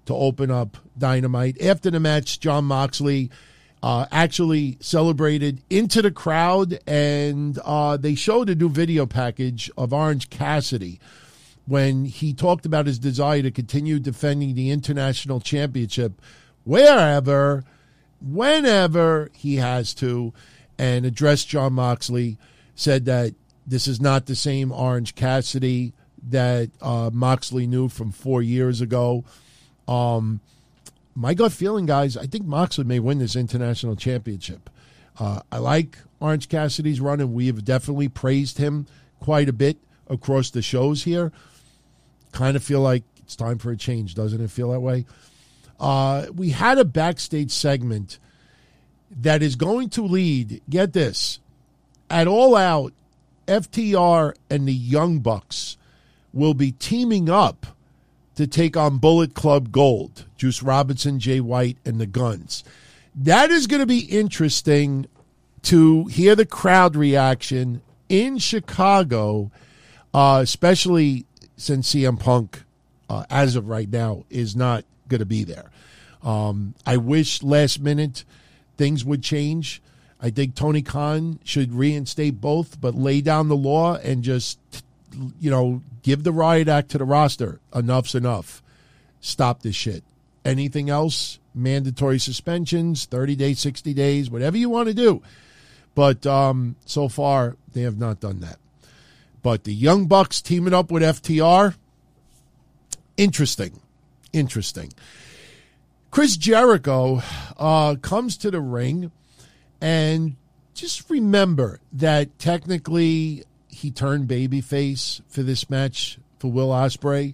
to open up Dynamite. After the match, Jon Moxley uh, actually celebrated into the crowd, and uh, they showed a new video package of Orange Cassidy when he talked about his desire to continue defending the International Championship wherever, whenever he has to, and addressed Jon Moxley, said that this is not the same Orange Cassidy that uh, Moxley knew from four years ago. Um, my gut feeling, guys, I think Moxley may win this International Championship. Uh, I like Orange Cassidy's run, and we have definitely praised him quite a bit across the shows here. Kind of feel like it's time for a change, doesn't it feel that way? Uh, we had a backstage segment that is going to lead, get this, at All Out, F T R and the Young Bucks will be teaming up to take on Bullet Club Gold, Juice Robinson, Jay White, and the Guns. That is going to be interesting to hear the crowd reaction in Chicago, uh, especially since C M Punk, uh, as of right now, is not going to be there. Um, I wish last minute things would change. I think Tony Khan should reinstate both, but lay down the law and just, you know, give the riot act to the roster. Enough's enough. Stop this shit. Anything else, mandatory suspensions, thirty days, sixty days, whatever you want to do. But um, so far, they have not done that. But the Young Bucks teaming up with F T R, interesting. Interesting. Chris Jericho uh, comes to the ring, and just remember that technically he turned babyface for this match for Will Ospreay.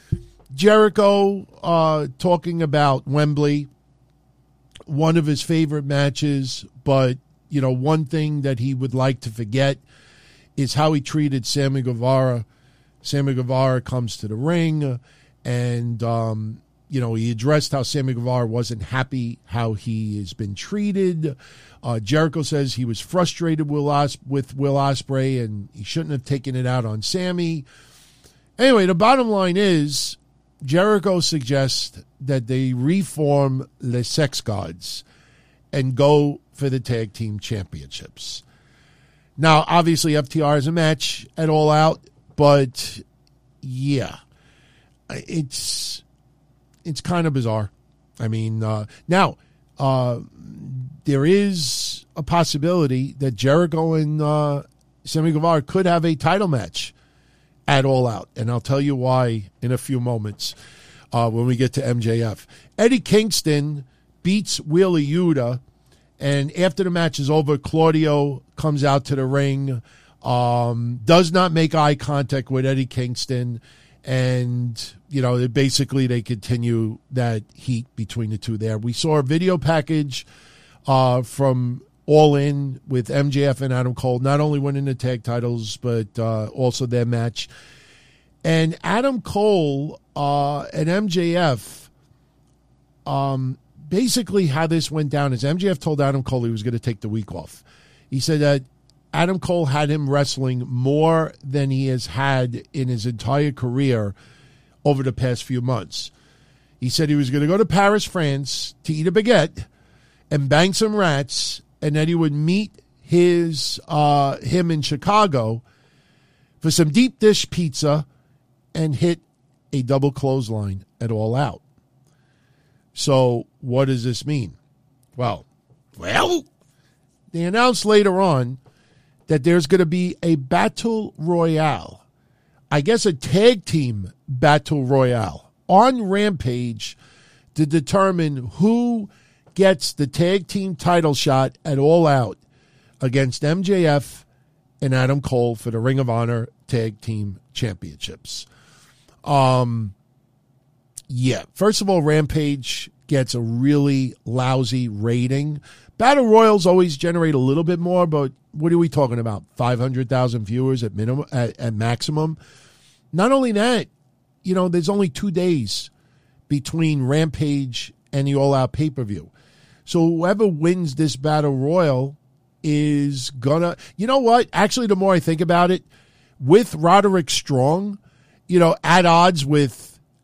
Jericho uh, talking about Wembley, one of his favorite matches, but, you know, one thing that he would like to forget is how he treated Sammy Guevara. Sammy Guevara comes to the ring, and, um, you know, he addressed how Sammy Guevara wasn't happy how he has been treated. Uh, Jericho says he was frustrated Will Os- with Will Ospreay, and he shouldn't have taken it out on Sammy. Anyway, the bottom line is Jericho suggests that they reform the Sex Gods and go for the tag team championships. Now, obviously, F T R is a match at All Out, but yeah, it's it's kind of bizarre. I mean, uh, now uh, there is a possibility that Jericho and uh, Sammy Guevara could have a title match at All Out, and I'll tell you why in a few moments uh, when we get to M J F. Eddie Kingston beats Wheeler Yuta, and after the match is over, Claudio comes out to the ring, um, does not make eye contact with Eddie Kingston, and, you know, basically they continue that heat between the two there. We saw a video package uh, from All In with M J F and Adam Cole, not only winning the tag titles, but uh, also their match. And Adam Cole uh, and M J F, um, basically how this went down is M J F told Adam Cole he was going to take the week off. He said that Adam Cole had him wrestling more than he has had in his entire career over the past few months. He said he was going to go to Paris, France to eat a baguette and bang some rats, and then he would meet his uh, him in Chicago for some deep dish pizza and hit a double clothesline at All Out. So what does this mean? Well, well, they announced later on that there's going to be a battle royale. I guess a tag team battle royale on Rampage to determine who gets the tag team title shot at All Out against M J F and Adam Cole for the Ring of Honor Tag Team Championships. Um, yeah, first of all, Rampage gets a really lousy rating. Battle Royals always generate a little bit more, but what are we talking about? five hundred thousand viewers at minimum, at, at maximum. Not only that, you know, there's only two days between Rampage and the All Out pay-per-view. So whoever wins this Battle Royal is gonna, you know what? Actually, the more I think about it, with Roderick Strong, you know, at odds with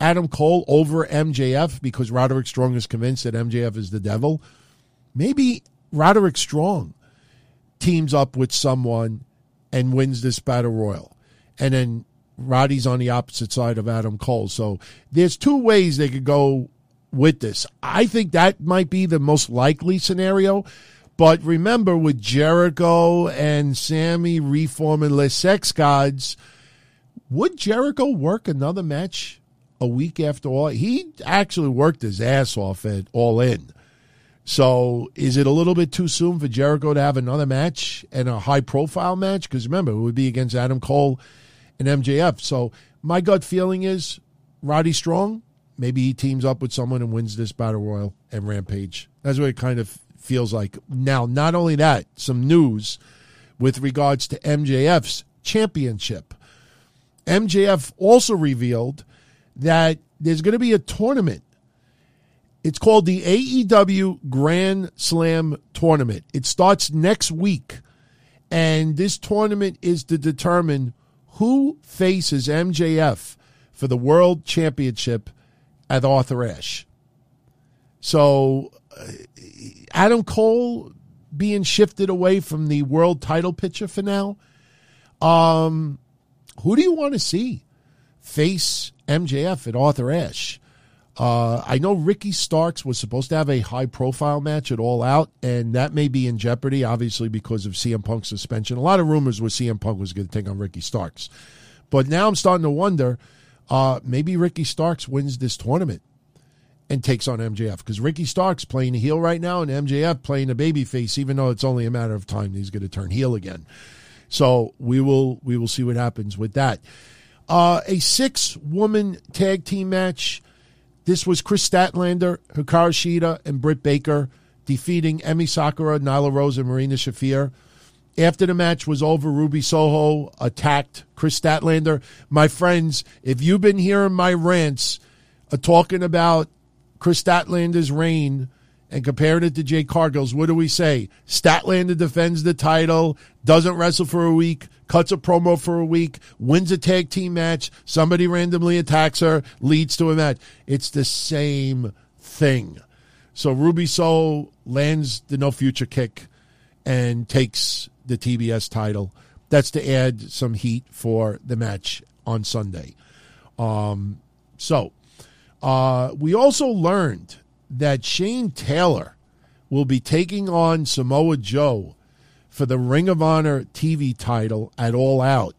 Adam Cole over M J F because Roderick Strong is convinced that M J F is the devil. Maybe Roderick Strong teams up with someone and wins this battle royal. And then Roddy's on the opposite side of Adam Cole. So there's two ways they could go with this. I think that might be the most likely scenario. But remember, with Jericho and Sammy reforming Les Sex Gods, would Jericho work another match a week after All? He actually worked his ass off at All In. So is it a little bit too soon for Jericho to have another match and a high-profile match? Because remember, it would be against Adam Cole and M J F. So my gut feeling is Roddy Strong, maybe he teams up with someone and wins this Battle Royal and Rampage. That's what it kind of feels like. Now, not only that, some news with regards to M J F's championship. M J F also revealed that there's going to be a tournament. It's called the A E W Grand Slam Tournament. It starts next week, and this tournament is to determine who faces M J F for the World Championship at Arthur Ashe. So uh, Adam Cole being shifted away from the world title picture for now. Um, who do you want to see face M J F at Arthur Ashe? Uh, I know Ricky Starks was supposed to have a high-profile match at All Out, and that may be in jeopardy, obviously, because of C M Punk's suspension. A lot of rumors were C M Punk was going to take on Ricky Starks. But now I'm starting to wonder, uh, maybe Ricky Starks wins this tournament and takes on M J F, because Ricky Starks playing a heel right now and M J F playing a babyface, even though it's only a matter of time he's going to turn heel again. So we will we will see what happens with that. Uh, a six-woman tag team match. This was Chris Statlander, Hikaru Shida, and Britt Baker defeating Emi Sakura, Nyla Rose, and Marina Shafir. After the match was over, Ruby Soho attacked Chris Statlander. My friends, if you've been hearing my rants uh, talking about Chris Statlander's reign and comparing it to Jade Cargill's, what do we say? Statlander defends the title, doesn't wrestle for a week, cuts a promo for a week, wins a tag team match, somebody randomly attacks her, leads to a match. It's the same thing. So Ruby Soho lands the no future kick and takes the T B S title. That's to add some heat for the match on Sunday. Um, so uh, we also learned that Shane Taylor will be taking on Samoa Joe for the Ring of Honor T V title at All Out.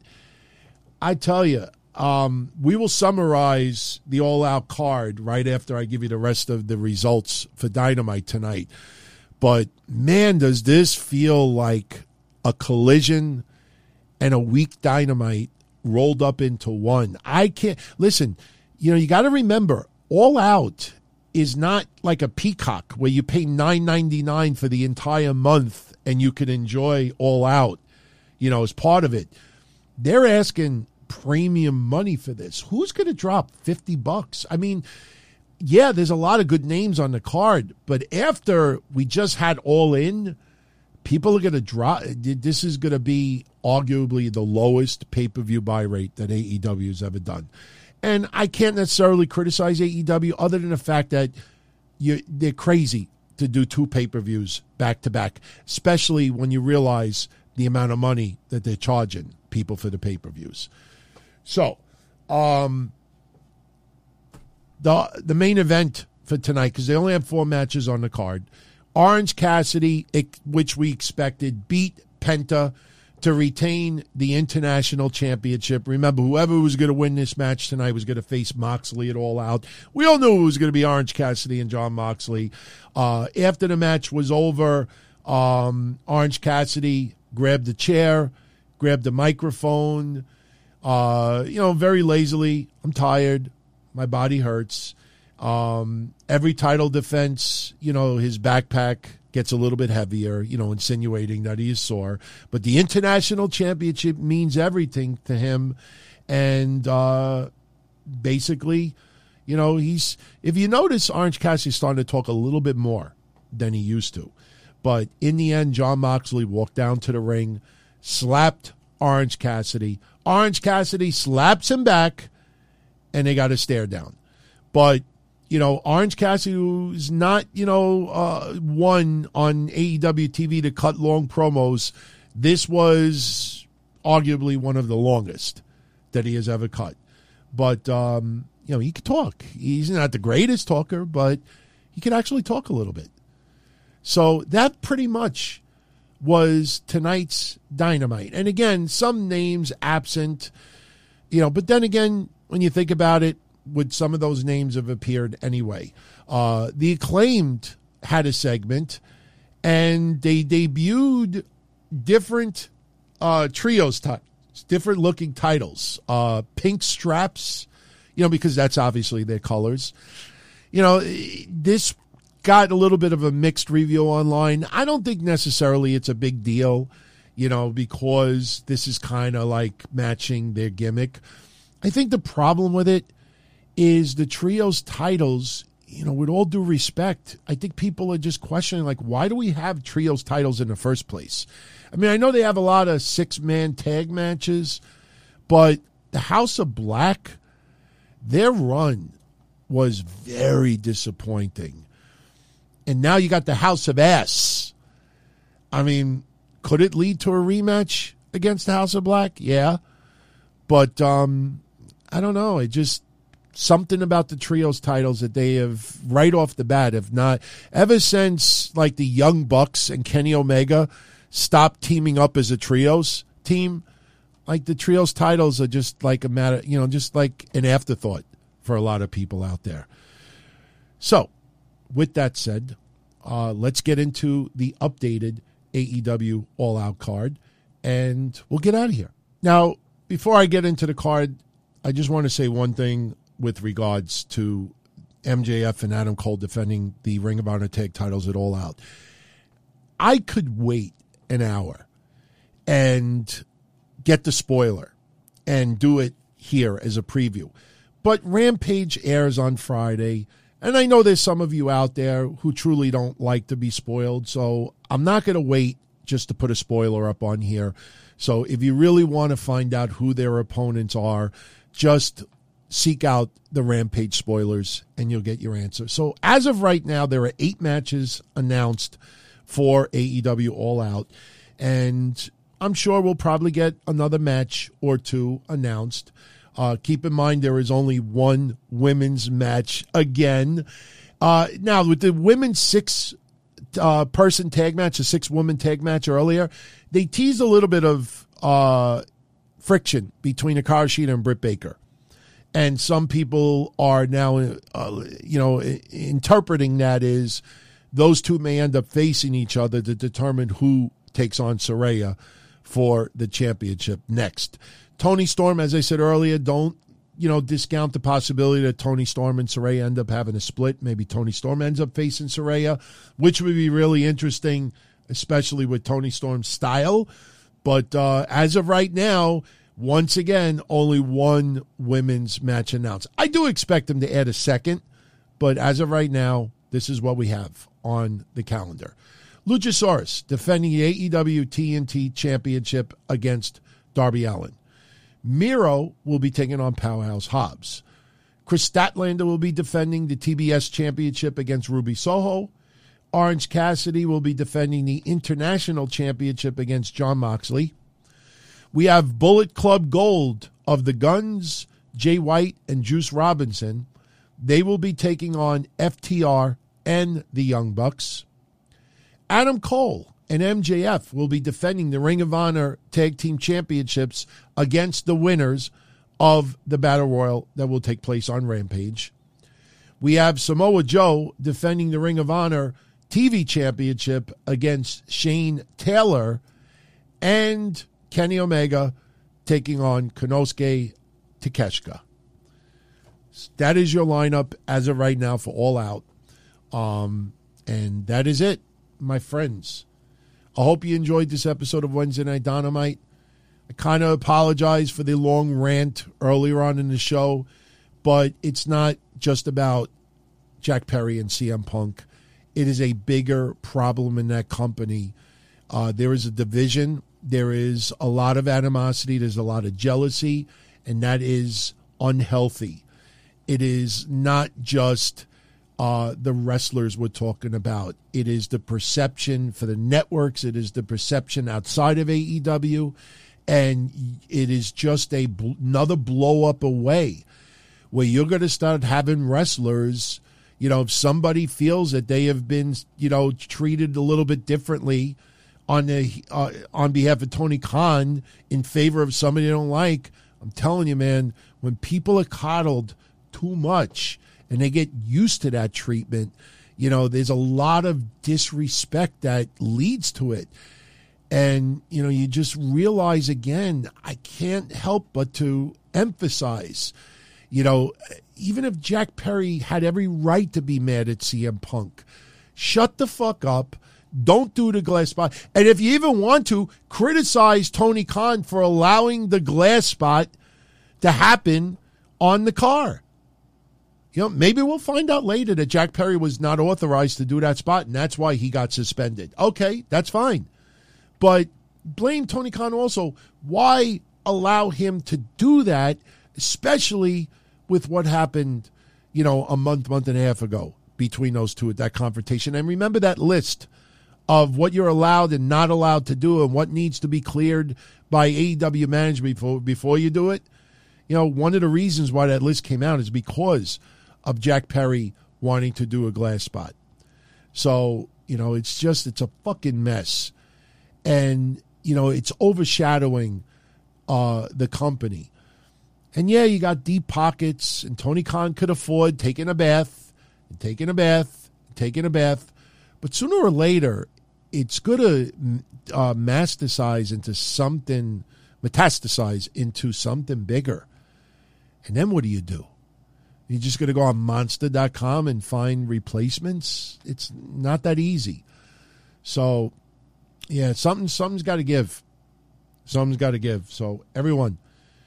I tell you, um, we will summarize the All Out card right after I give you the rest of the results for Dynamite tonight. But, man, does this feel like a Collision and a weak Dynamite rolled up into one. I can't – listen, you know, you got to remember, All Out is not like a Peacock where you pay nine ninety-nine for the entire month and you can enjoy All Out, you know, as part of it. They're asking premium money for this. Who's going to drop fifty bucks? I mean, yeah, there's a lot of good names on the card, but after we just had All In, people are going to drop. This is going to be arguably the lowest pay-per-view buy rate that A E W has ever done. And I can't necessarily criticize A E W other than the fact that you, they're crazy to do two pay-per-views back-to-back, especially when you realize the amount of money that they're charging people for the pay-per-views. So, um, the the main event for tonight, because they only have four matches on the card, Orange Cassidy, which we expected, beat Penta to retain the International Championship. Remember, whoever was going to win this match tonight was going to face Moxley at All Out. We all knew it was going to be Orange Cassidy and Jon Moxley. Uh, after the match was over, um, Orange Cassidy grabbed a chair, grabbed a microphone, uh, you know, very lazily. I'm tired. My body hurts. Um, every title defense, you know, his backpack gets a little bit heavier, you know, insinuating that he is sore. But the International Championship means everything to him. And uh, basically, you know, he's, if you notice, Orange Cassidy's starting to talk a little bit more than he used to. But in the end, Jon Moxley walked down to the ring, slapped Orange Cassidy. Orange Cassidy slaps him back, and they got a stare down. But, you know, Orange Cassidy was not, you know, uh, one on A E W T V to cut long promos. This was arguably one of the longest that he has ever cut. But, um, you know, he could talk. He's not the greatest talker, but he could actually talk a little bit. So that pretty much was tonight's Dynamite. And again, some names absent, you know, but then again, when you think about it, would some of those names have appeared anyway? Uh, the Acclaimed had a segment, and they debuted different uh, trios titles, different looking titles, uh, pink straps, you know, because that's obviously their colors. You know, this got a little bit of a mixed review online. I don't think necessarily it's a big deal, you know, because this is kind of like matching their gimmick. I think the problem with it is the trios titles, you know, with all due respect, I think people are just questioning, like, why do we have trios titles in the first place? I mean, I know they have a lot of six-man tag matches, but the House of Black, their run was very disappointing. And now you got the House of S. I mean, could it lead to a rematch against the House of Black? Yeah. But um, I don't know. It just, something about the trios titles that they have right off the bat have not, ever since like the Young Bucks and Kenny Omega stopped teaming up as a trios team, like the trios titles are just like a matter, you know, just like an afterthought for a lot of people out there. So, with that said, uh, let's get into the updated A E W All Out card, and we'll get out of here. Now, before I get into the card, I just want to say one thing with regards to M J F and Adam Cole defending the Ring of Honor tag titles at All Out. I could wait an hour and get the spoiler and do it here as a preview. But Rampage airs on Friday, and I know there's some of you out there who truly don't like to be spoiled, so I'm not going to wait just to put a spoiler up on here. So if you really want to find out who their opponents are, just seek out the Rampage spoilers and you'll get your answer. So as of right now, there are eight matches announced for A E W All Out, and I'm sure we'll probably get another match or two announced. Uh, keep in mind there is only one women's match again. Uh, now, with the women's six uh, person tag match, a six woman tag match earlier, they teased a little bit of uh, friction between Hikaru Shida and Britt Baker. And some people are now, uh, you know, interpreting that as those two may end up facing each other to determine who takes on Saraya for the championship next. Toni Storm, as I said earlier, don't, you know, discount the possibility that Toni Storm and Saraya end up having a split. Maybe Toni Storm ends up facing Saraya, which would be really interesting, especially with Toni Storm's style. But uh, as of right now, once again, only one women's match announced. I do expect them to add a second, but as of right now, this is what we have on the calendar. Luchasaurus defending the A E W T N T Championship against Darby Allin. Miro will be taking on Powerhouse Hobbs. Chris Statlander will be defending the T B S Championship against Ruby Soho. Orange Cassidy will be defending the International Championship against Jon Moxley. We have Bullet Club Gold of the Guns, Jay White, and Juice Robinson. They will be taking on F T R and the Young Bucks. Adam Cole and M J F will be defending the Ring of Honor Tag Team Championships against the winners of the Battle Royal that will take place on Rampage. We have Samoa Joe defending the Ring of Honor T V Championship against Shane Taylor, and Kenny Omega taking on Konosuke Takeshita. That is your lineup as of right now for All Out. Um, and that is it, my friends. I hope you enjoyed this episode of Wednesday Night Dynamite. I kind of apologize for the long rant earlier on in the show, but it's not just about Jack Perry and C M Punk. It is a bigger problem in that company. Uh, there is a division. There is a lot of animosity. There's a lot of jealousy, and that is unhealthy. it is not just uh, the wrestlers we're talking about. It is the perception for the networks. It is the perception outside of A E W. And it is just a another blow up away where you're going to start having wrestlers, you know, if somebody feels that they have been, you know, treated a little bit differently on the uh, on behalf of Tony Khan in favor of somebody they don't like, I'm telling you, man, when people are coddled too much and they get used to that treatment, you know, there's a lot of disrespect that leads to it. And, you know, you just realize again, I can't help but to emphasize, you know, even if Jack Perry had every right to be mad at C M Punk, shut the fuck up. Don't do the glass spot. And if you even want to, criticize Tony Khan for allowing the glass spot to happen on the car. You know, maybe we'll find out later that Jack Perry was not authorized to do that spot, and that's why he got suspended. Okay, that's fine. But blame Tony Khan also. Why allow him to do that, especially with what happened, you know, a month, month and a half ago between those two at that confrontation? And remember that list of what you're allowed and not allowed to do and what needs to be cleared by A E W management before, before you do it. You know, one of the reasons why that list came out is because of Jack Perry wanting to do a glass spot. So, you know, it's just, it's a fucking mess. And, you know, it's overshadowing uh, the company. And, yeah, you got deep pockets, and Tony Khan could afford taking a bath, and taking a bath, and taking a bath. But sooner or later, it's going to uh, metastasize into something, metastasize into something bigger. And then what do you do? You're just going to go on monster dot com and find replacements? It's not that easy. So, yeah, something, something's got to give. Something's got to give. So, everyone,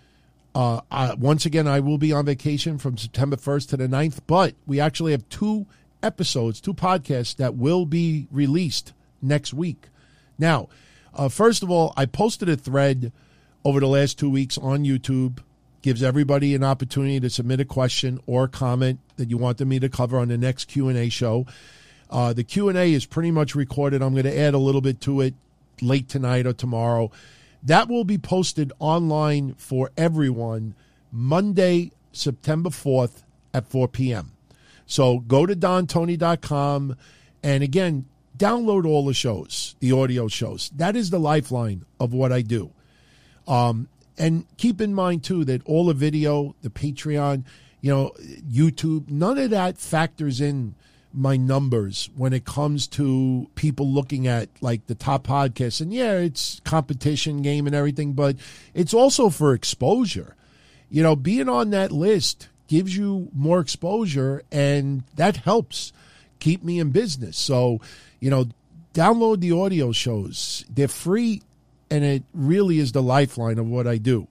uh, I, once again, I will be on vacation from September first to the ninth, but we actually have two episodes, two podcasts that will be released next week. Now, uh, first of all, I posted a thread over the last two weeks on YouTube. Gives everybody an opportunity to submit a question or comment that you wanted me to cover on the next Q and A show. Uh, the Q and A is pretty much recorded. I'm going to add a little bit to it late tonight or tomorrow. That will be posted online for everyone Monday, September fourth at four p.m. So go to don tony dot com and, again, download all the shows, the audio shows. That is the lifeline of what I do. Um, and keep in mind, too, that all the video, the Patreon, you know, YouTube, none of that factors in my numbers when it comes to people looking at, like, the top podcasts. And, yeah, it's competition game and everything, but it's also for exposure. You know, being on that list gives you more exposure, and that helps keep me in business. So, you know, download the audio shows. They're free, and it really is the lifeline of what I do.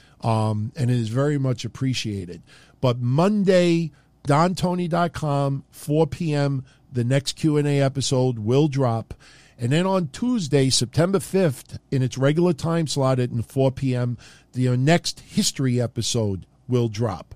Um, and it is very much appreciated. But Monday, don tony dot com, four p.m., the next Q and A episode will drop. And then on Tuesday, September fifth, in its regular time slot at four p.m., the next history episode will drop.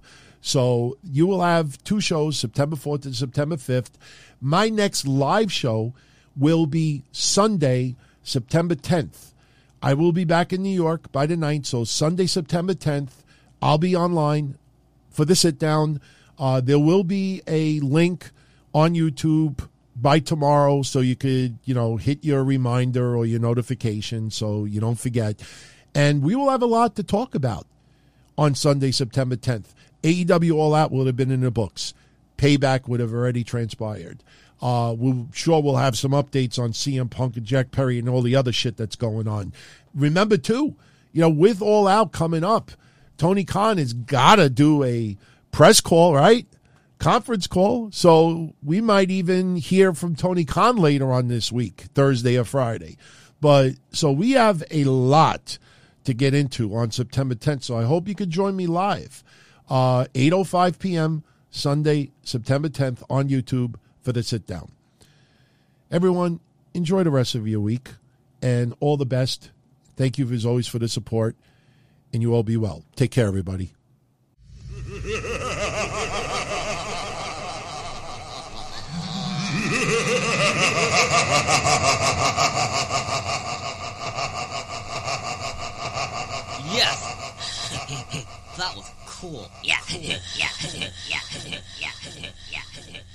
So you will have two shows, September fourth and September fifth. My next live show will be Sunday, September tenth. I will be back in New York by the ninth, so Sunday, September tenth, I'll be online for the sit-down. Uh, there will be a link on YouTube by tomorrow so you could, you know, hit your reminder or your notification so you don't forget. And we will have a lot to talk about on Sunday, September tenth. A E W All Out would have been in the books. Payback would have already transpired. Uh, we'll sure we'll have some updates on C M Punk and Jack Perry and all the other shit that's going on. Remember, too, you know, with All Out coming up, Tony Khan has got to do a press call, right? Conference call. So we might even hear from Tony Khan later on this week, Thursday or Friday. But so we have a lot to get into on September tenth. So I hope you could join me live. Uh, eight oh five p.m. Sunday, September tenth on YouTube for the sit-down. Everyone, enjoy the rest of your week, and all the best. Thank you, as always, for the support, and you all be well. Take care, everybody. Yes. That was cool. Yeah, yeah, yeah, yeah, yeah, yeah.